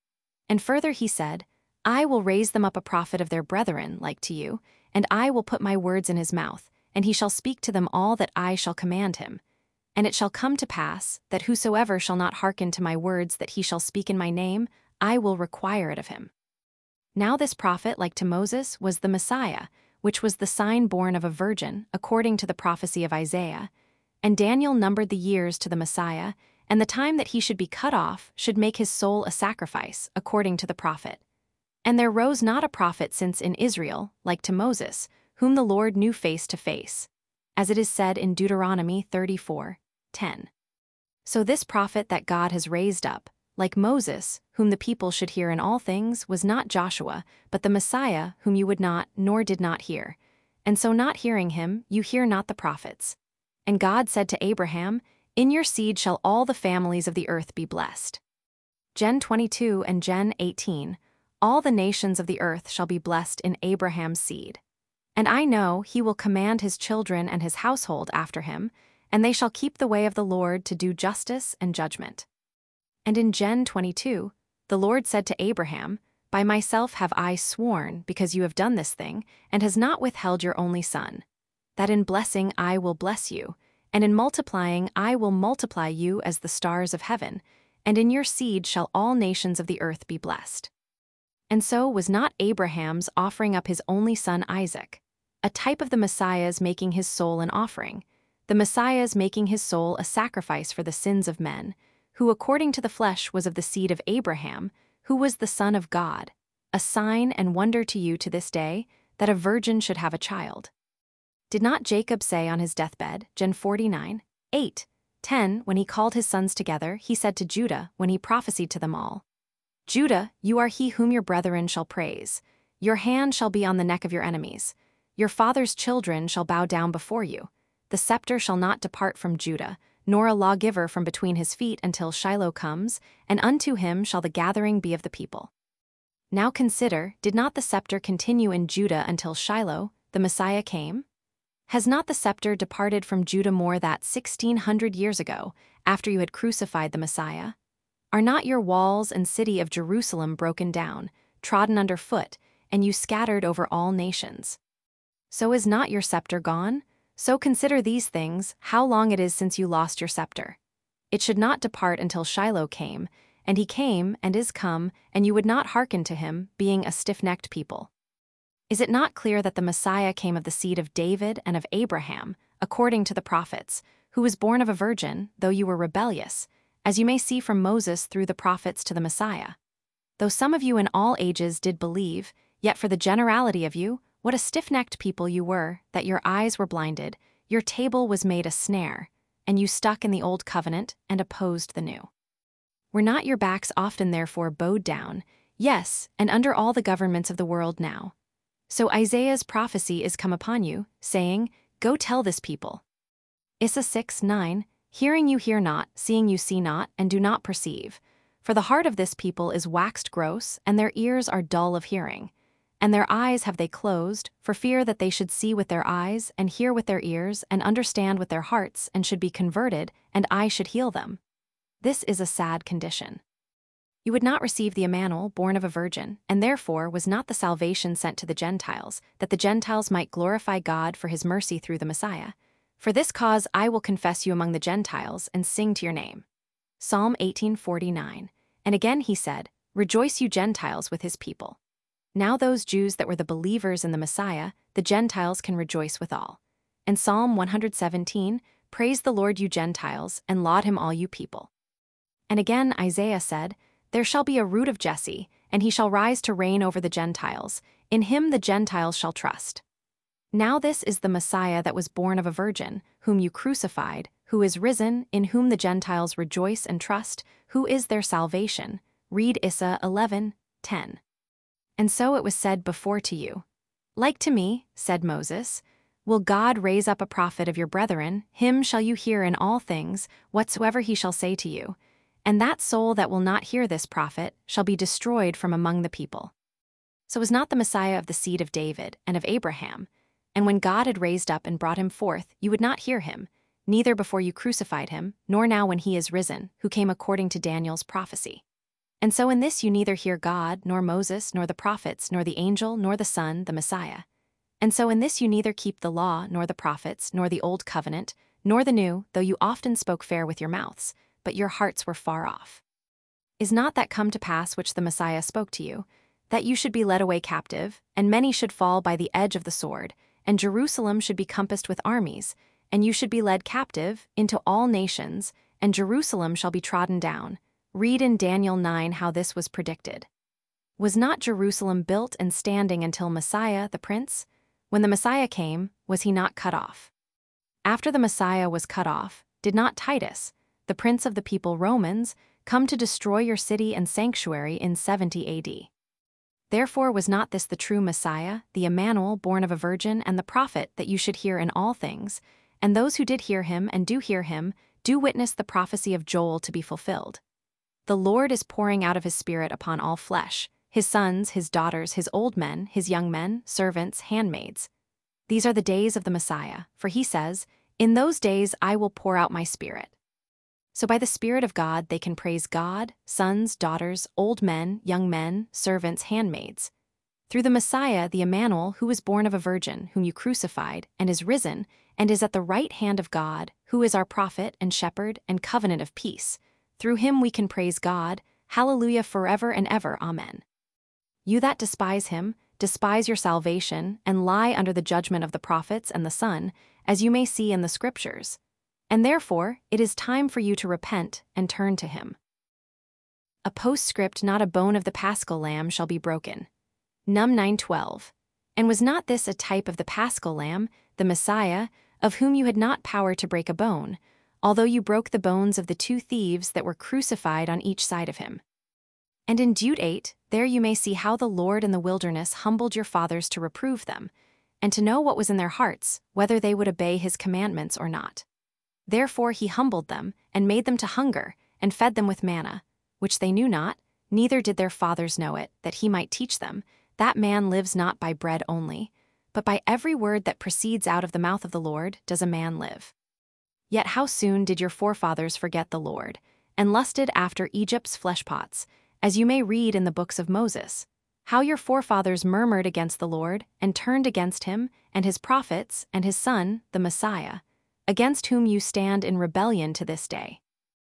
And further he said, I will raise them up a prophet of their brethren like to you, and I will put my words in his mouth, and he shall speak to them all that I shall command him. And it shall come to pass, that whosoever shall not hearken to my words that he shall speak in my name, I will require it of him. Now this prophet, like to Moses, was the Messiah, which was the sign born of a virgin, according to the prophecy of Isaiah. And Daniel numbered the years to the Messiah, and the time that he should be cut off should make his soul a sacrifice, according to the prophet. And there rose not a prophet since in Israel, like to Moses, whom the Lord knew face to face, as it is said in Deuteronomy 34:10. So this prophet that God has raised up, like Moses, whom the people should hear in all things, was not Joshua, but the Messiah, whom you would not, nor did not hear. And so not hearing him, you hear not the prophets. And God said to Abraham, In your seed shall all the families of the earth be blessed. Gen 22 and Gen 18, all the nations of the earth shall be blessed in Abraham's seed. And I know he will command his children and his household after him, and they shall keep the way of the Lord to do justice and judgment. And in Gen 22, the Lord said to Abraham, By myself have I sworn, because you have done this thing, and has not withheld your only son, that in blessing I will bless you, and in multiplying I will multiply you as the stars of heaven, and in your seed shall all nations of the earth be blessed. And so was not Abraham's offering up his only son Isaac, a type of the Messiah's making his soul an offering, the Messiah's making his soul a sacrifice for the sins of men, who according to the flesh was of the seed of Abraham, who was the Son of God, a sign and wonder to you to this day, that a virgin should have a child. Did not Jacob say on his deathbed, Gen 49:8-10, when he called his sons together, he said to Judah, when he prophesied to them all, Judah, you are he whom your brethren shall praise. Your hand shall be on the neck of your enemies. Your father's children shall bow down before you. The scepter shall not depart from Judah, nor a lawgiver from between his feet until Shiloh comes, and unto him shall the gathering be of the people. Now consider, did not the scepter continue in Judah until Shiloh, the Messiah came? Has not the scepter departed from Judah more than 1,600 years ago, after you had crucified the Messiah? Are not your walls and city of Jerusalem broken down, trodden under foot, and you scattered over all nations? So is not your scepter gone? So consider these things, how long it is since you lost your scepter. It should not depart until Shiloh came, and he came and is come, and you would not hearken to him, being a stiff-necked people. Is it not clear that the Messiah came of the seed of David and of Abraham, according to the prophets, who was born of a virgin, though you were rebellious, as you may see from Moses through the prophets to the Messiah? Though some of you in all ages did believe, yet for the generality of you, what a stiff-necked people you were, that your eyes were blinded, your table was made a snare, and you stuck in the old covenant and opposed the new. Were not your backs often therefore bowed down, yes, and under all the governments of the world now? So Isaiah's prophecy is come upon you, saying, Go tell this people. Issa 6:9, Hearing you hear not, seeing you see not, and do not perceive. For the heart of this people is waxed gross, and their ears are dull of hearing. And their eyes have they closed, for fear that they should see with their eyes, and hear with their ears, and understand with their hearts, and should be converted, and I should heal them. This is a sad condition. You would not receive the Emmanuel, born of a virgin, and therefore was not the salvation sent to the Gentiles, that the Gentiles might glorify God for his mercy through the Messiah. For this cause I will confess you among the Gentiles, and sing to your name. Psalm 18:49. And again he said, Rejoice you Gentiles with his people. Now those Jews that were the believers in the Messiah, the Gentiles can rejoice withal. And Psalm 117, Praise the Lord you Gentiles, and laud him all you people. And again Isaiah said, There shall be a root of Jesse, and he shall rise to reign over the Gentiles. In him the Gentiles shall trust. Now this is the Messiah that was born of a virgin, whom you crucified, who is risen, in whom the Gentiles rejoice and trust, who is their salvation. Read Issa 11:10. And so it was said before to you. Like to me, said Moses, will God raise up a prophet of your brethren, him shall you hear in all things, whatsoever he shall say to you. And that soul that will not hear this prophet shall be destroyed from among the people. So was not the Messiah of the seed of David and of Abraham? And when God had raised up and brought him forth, you would not hear him, neither before you crucified him, nor now when he is risen, who came according to Daniel's prophecy. And so in this you neither hear God, nor Moses, nor the prophets, nor the angel, nor the Son, the Messiah. And so in this you neither keep the law, nor the prophets, nor the old covenant, nor the new, though you often spoke fair with your mouths, but your hearts were far off. Is not that come to pass which the Messiah spoke to you, that you should be led away captive, and many should fall by the edge of the sword, and Jerusalem should be compassed with armies, and you should be led captive into all nations, and Jerusalem shall be trodden down? Read in Daniel 9 how this was predicted. Was not Jerusalem built and standing until Messiah, the Prince? When the Messiah came, was he not cut off? After the Messiah was cut off, did not Titus, the prince of the people Romans, come to destroy your city and sanctuary in 70 AD? Therefore was not this the true Messiah, the Emmanuel born of a virgin and the prophet that you should hear in all things? And those who did hear him and do hear him, do witness the prophecy of Joel to be fulfilled. The Lord is pouring out of his Spirit upon all flesh, his sons, his daughters, his old men, his young men, servants, handmaids. These are the days of the Messiah, for he says, "In those days I will pour out my Spirit." So by the Spirit of God they can praise God, sons, daughters, old men, young men, servants, handmaids. Through the Messiah, the Emmanuel, who was born of a virgin, whom you crucified, and is risen, and is at the right hand of God, who is our prophet and shepherd and covenant of peace. Through him we can praise God, hallelujah, forever and ever, amen. You that despise him, despise your salvation, and lie under the judgment of the prophets and the Son, as you may see in the Scriptures. And therefore, it is time for you to repent and turn to him. A postscript: not a bone of the paschal lamb shall be broken. Num 9:12. And was not this a type of the paschal lamb, the Messiah, of whom you had not power to break a bone, although you broke the bones of the 2 thieves that were crucified on each side of him? And in Jude 8, there you may see how the Lord in the wilderness humbled your fathers to reprove them, and to know what was in their hearts, whether they would obey his commandments or not. Therefore he humbled them, and made them to hunger, and fed them with manna, which they knew not, neither did their fathers know it, that he might teach them, that man lives not by bread only, but by every word that proceeds out of the mouth of the Lord does a man live. Yet how soon did your forefathers forget the Lord, and lusted after Egypt's fleshpots, as you may read in the books of Moses, how your forefathers murmured against the Lord, and turned against him, and his prophets, and his Son, the Messiah, against whom you stand in rebellion to this day.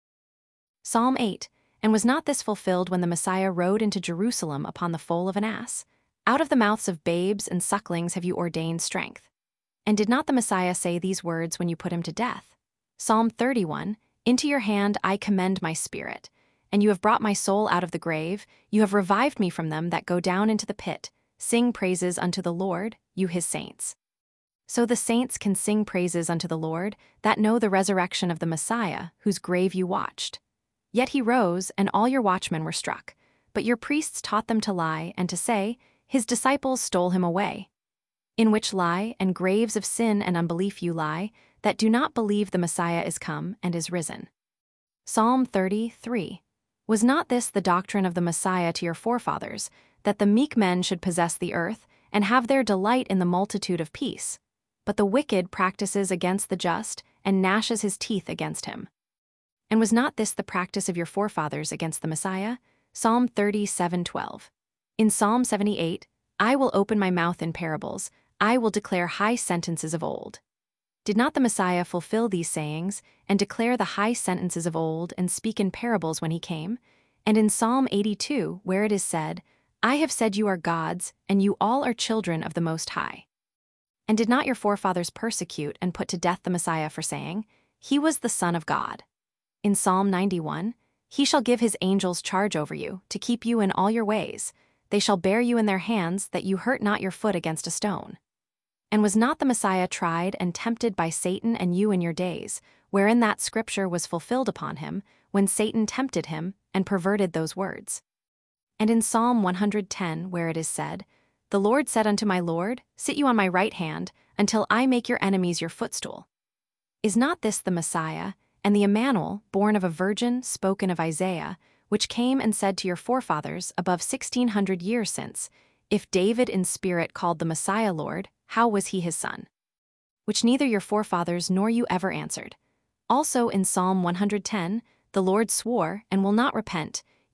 Psalm 8. And was not this fulfilled when the Messiah rode into Jerusalem upon the foal of an ass? Out of the mouths of babes and sucklings have you ordained strength. And did not the Messiah say these words when you put him to death? Psalm 31. Into your hand I commend my spirit. And you have brought my soul out of the grave, you have revived me from them that go down into the pit. Sing praises unto the Lord, you his saints. So the saints can sing praises unto the Lord, that know the resurrection of the Messiah, whose grave you watched. Yet he rose, and all your watchmen were struck. But your priests taught them to lie, and to say, his disciples stole him away. In which lie and graves of sin and unbelief you lie, that do not believe the Messiah is come and is risen. Psalm 33. Was not this the doctrine of the Messiah to your forefathers, that the meek men should possess the earth, and have their delight in the multitude of peace? But the wicked practices against the just, and gnashes his teeth against him. And was not this the practice of your forefathers against the Messiah? Psalm 37:12. In Psalm 78, I will open my mouth in parables, I will declare high sentences of old. Did not the Messiah fulfill these sayings, and declare the high sentences of old, and speak in parables when he came? And in Psalm 82, where it is said, I have said you are gods, and you all are children of the Most High. And did not your forefathers persecute and put to death the Messiah for saying, he was the Son of God? In Psalm 91, he shall give his angels charge over you, to keep you in all your ways. They shall bear you in their hands, that you hurt not your foot against a stone. And was not the Messiah tried and tempted by Satan and you in your days, wherein that scripture was fulfilled upon him, when Satan tempted him and perverted those words? And in Psalm 110, where it is said, the Lord said unto my Lord, sit you on my right hand, until I make your enemies your footstool. Is not this the Messiah, and the Emmanuel, born of a virgin, spoken of Isaiah, which came and said to your forefathers above 1600 years since, if David in spirit called the Messiah Lord, how was he his son? Which neither your forefathers nor you ever answered. Also in Psalm 110, the Lord swore, and will not repent,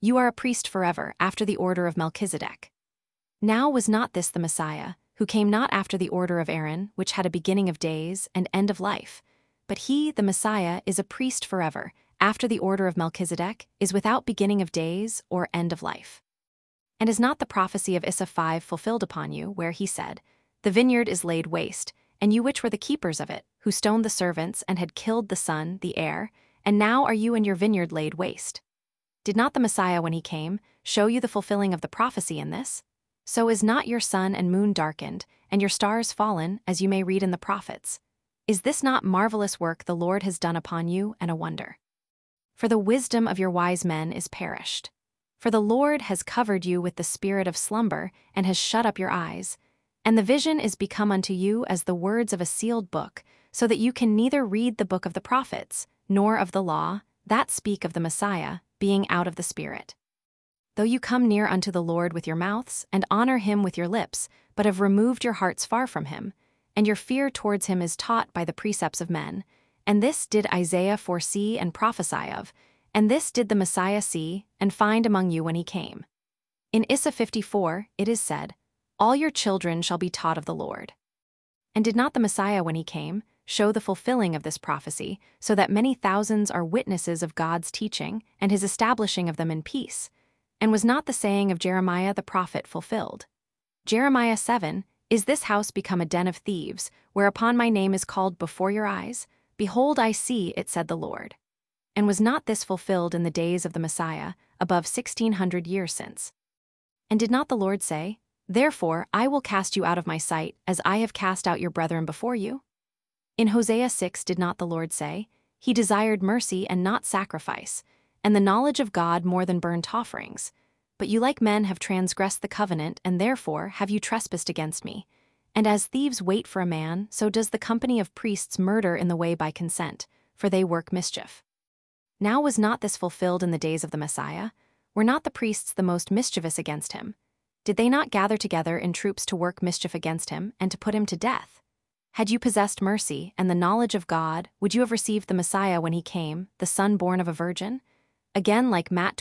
You are a priest forever, after the order of Melchizedek. Now was not this the Messiah, who came not after the order of Aaron, which had a beginning of days and end of life? But he, the Messiah, is a priest forever, after the order of Melchizedek, is without beginning of days or end of life. And is not the prophecy of Issa 5 fulfilled upon you, where he said, The vineyard is laid waste, and you which were the keepers of it, who stoned the servants and had killed the son, the heir, and now are you and your vineyard laid waste? Did not the Messiah, when he came, show you the fulfilling of the prophecy in this? So is not your sun and moon darkened, and your stars fallen, as you may read in the prophets? Is this not marvelous work the Lord has done upon you, and a wonder? For the wisdom of your wise men is perished. For the Lord has covered you with the spirit of slumber, and has shut up your eyes. And the vision is become unto you as the words of a sealed book, so that you can neither read the book of the prophets, nor of the law, that speak of the Messiah, being out of the Spirit. Though you come near unto the Lord with your mouths, and honor him with your lips, but have removed your hearts far from him, and your fear towards him is taught by the precepts of men, and this did Isaiah foresee and prophesy of, and this did the Messiah see and find among you when he came. In Issa 54 it is said, All your children shall be taught of the Lord. And did not the Messiah, when he came, show the fulfilling of this prophecy, so that many thousands are witnesses of God's teaching and his establishing of them in peace? And was not the saying of Jeremiah the prophet fulfilled? Jeremiah 7, Is this house become a den of thieves, whereupon my name is called before your eyes? Behold, I see, it said the Lord. And was not this fulfilled in the days of the Messiah, above 1600 years since? And did not the Lord say, Therefore I will cast you out of my sight, as I have cast out your brethren before you? In Hosea 6 did not the Lord say, He desired mercy and not sacrifice, and the knowledge of God more than burnt offerings? But you like men have transgressed the covenant, and therefore have you trespassed against me. And as thieves wait for a man, so does the company of priests murder in the way by consent, for they work mischief. Now was not this fulfilled in the days of the Messiah? Were not the priests the most mischievous against him? Did they not gather together in troops to work mischief against him, and to put him to death? Had you possessed mercy and the knowledge of God, would you have received the Messiah when he came, the son born of a virgin? Again, like Matt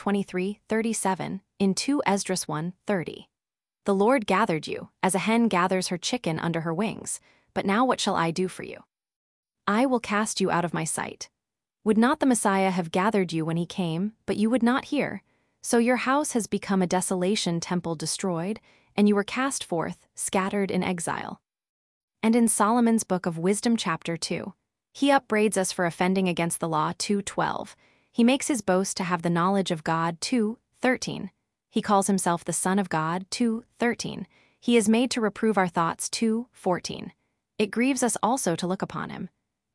23:37, in 2 Esdras 1:30. The Lord gathered you, as a hen gathers her chicken under her wings, but now what shall I do for you? I will cast you out of my sight. Would not the Messiah have gathered you when he came, but you would not hear? So your house has become a desolation, temple destroyed, and you were cast forth, scattered in exile. And in Solomon's Book of Wisdom chapter 2, he upbraids us for offending against the law 2:12. He makes his boast to have the knowledge of God 2:13. He calls himself the Son of God 2:13. He is made to reprove our thoughts 2:14. It grieves us also to look upon him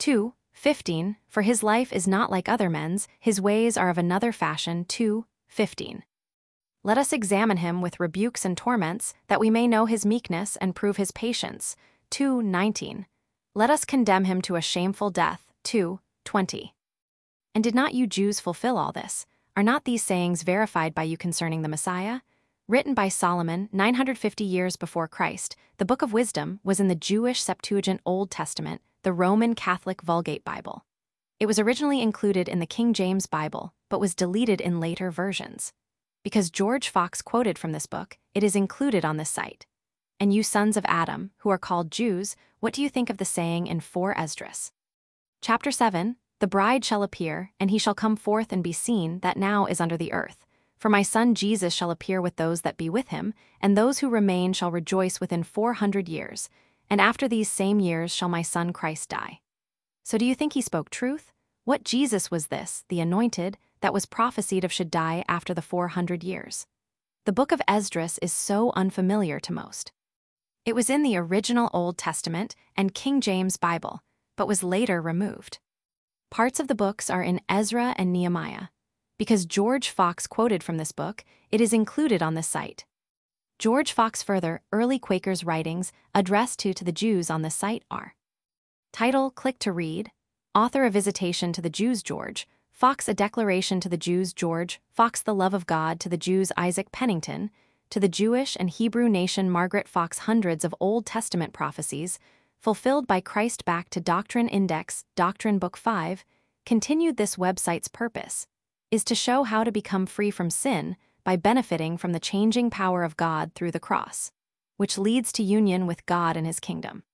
2:15. For his life is not like other men's, his ways are of another fashion 2:15. Let us examine him with rebukes and torments, that we may know his meekness and prove his patience 2:19. Let us condemn him to a shameful death 2:20. And did not you Jews fulfill all this? Are not these sayings verified by you concerning the Messiah? Written by Solomon 950 years before Christ, the Book of Wisdom was in the Jewish Septuagint Old Testament, the Roman Catholic Vulgate Bible. It was originally included in the King James Bible, but was deleted in later versions. Because George Fox quoted from this book, it is included on this site. And you sons of Adam, who are called Jews, what do you think of the saying in 4 Esdras? Chapter 7, The bride shall appear, and he shall come forth and be seen that now is under the earth. For my son Jesus shall appear with those that be with him, and those who remain shall rejoice within 400 years. And after these same years shall my son Christ die. So do you think he spoke truth? What Jesus was this, the anointed, that was prophesied of should die after the 400 years? The book of Esdras is so unfamiliar to most. It was in the original Old Testament and King James Bible, but was later removed. Parts of the books are in Ezra and Nehemiah. Because George Fox quoted from this book, it is included on this site. George Fox further, early Quakers' writings addressed to the Jews on this site are: title, click to read, author, A Visitation to the Jews George Fox, A Declaration to the Jews George Fox, The Love of God to the Jews Isaac Pennington, to the Jewish and Hebrew nation Margaret Fox, Hundreds of Old Testament prophecies, fulfilled by Christ, back to Doctrine Index, Doctrine Book 5, continued. This website's purpose is to show how to become free from sin by benefiting from the changing power of God through the cross, which leads to union with God and His kingdom.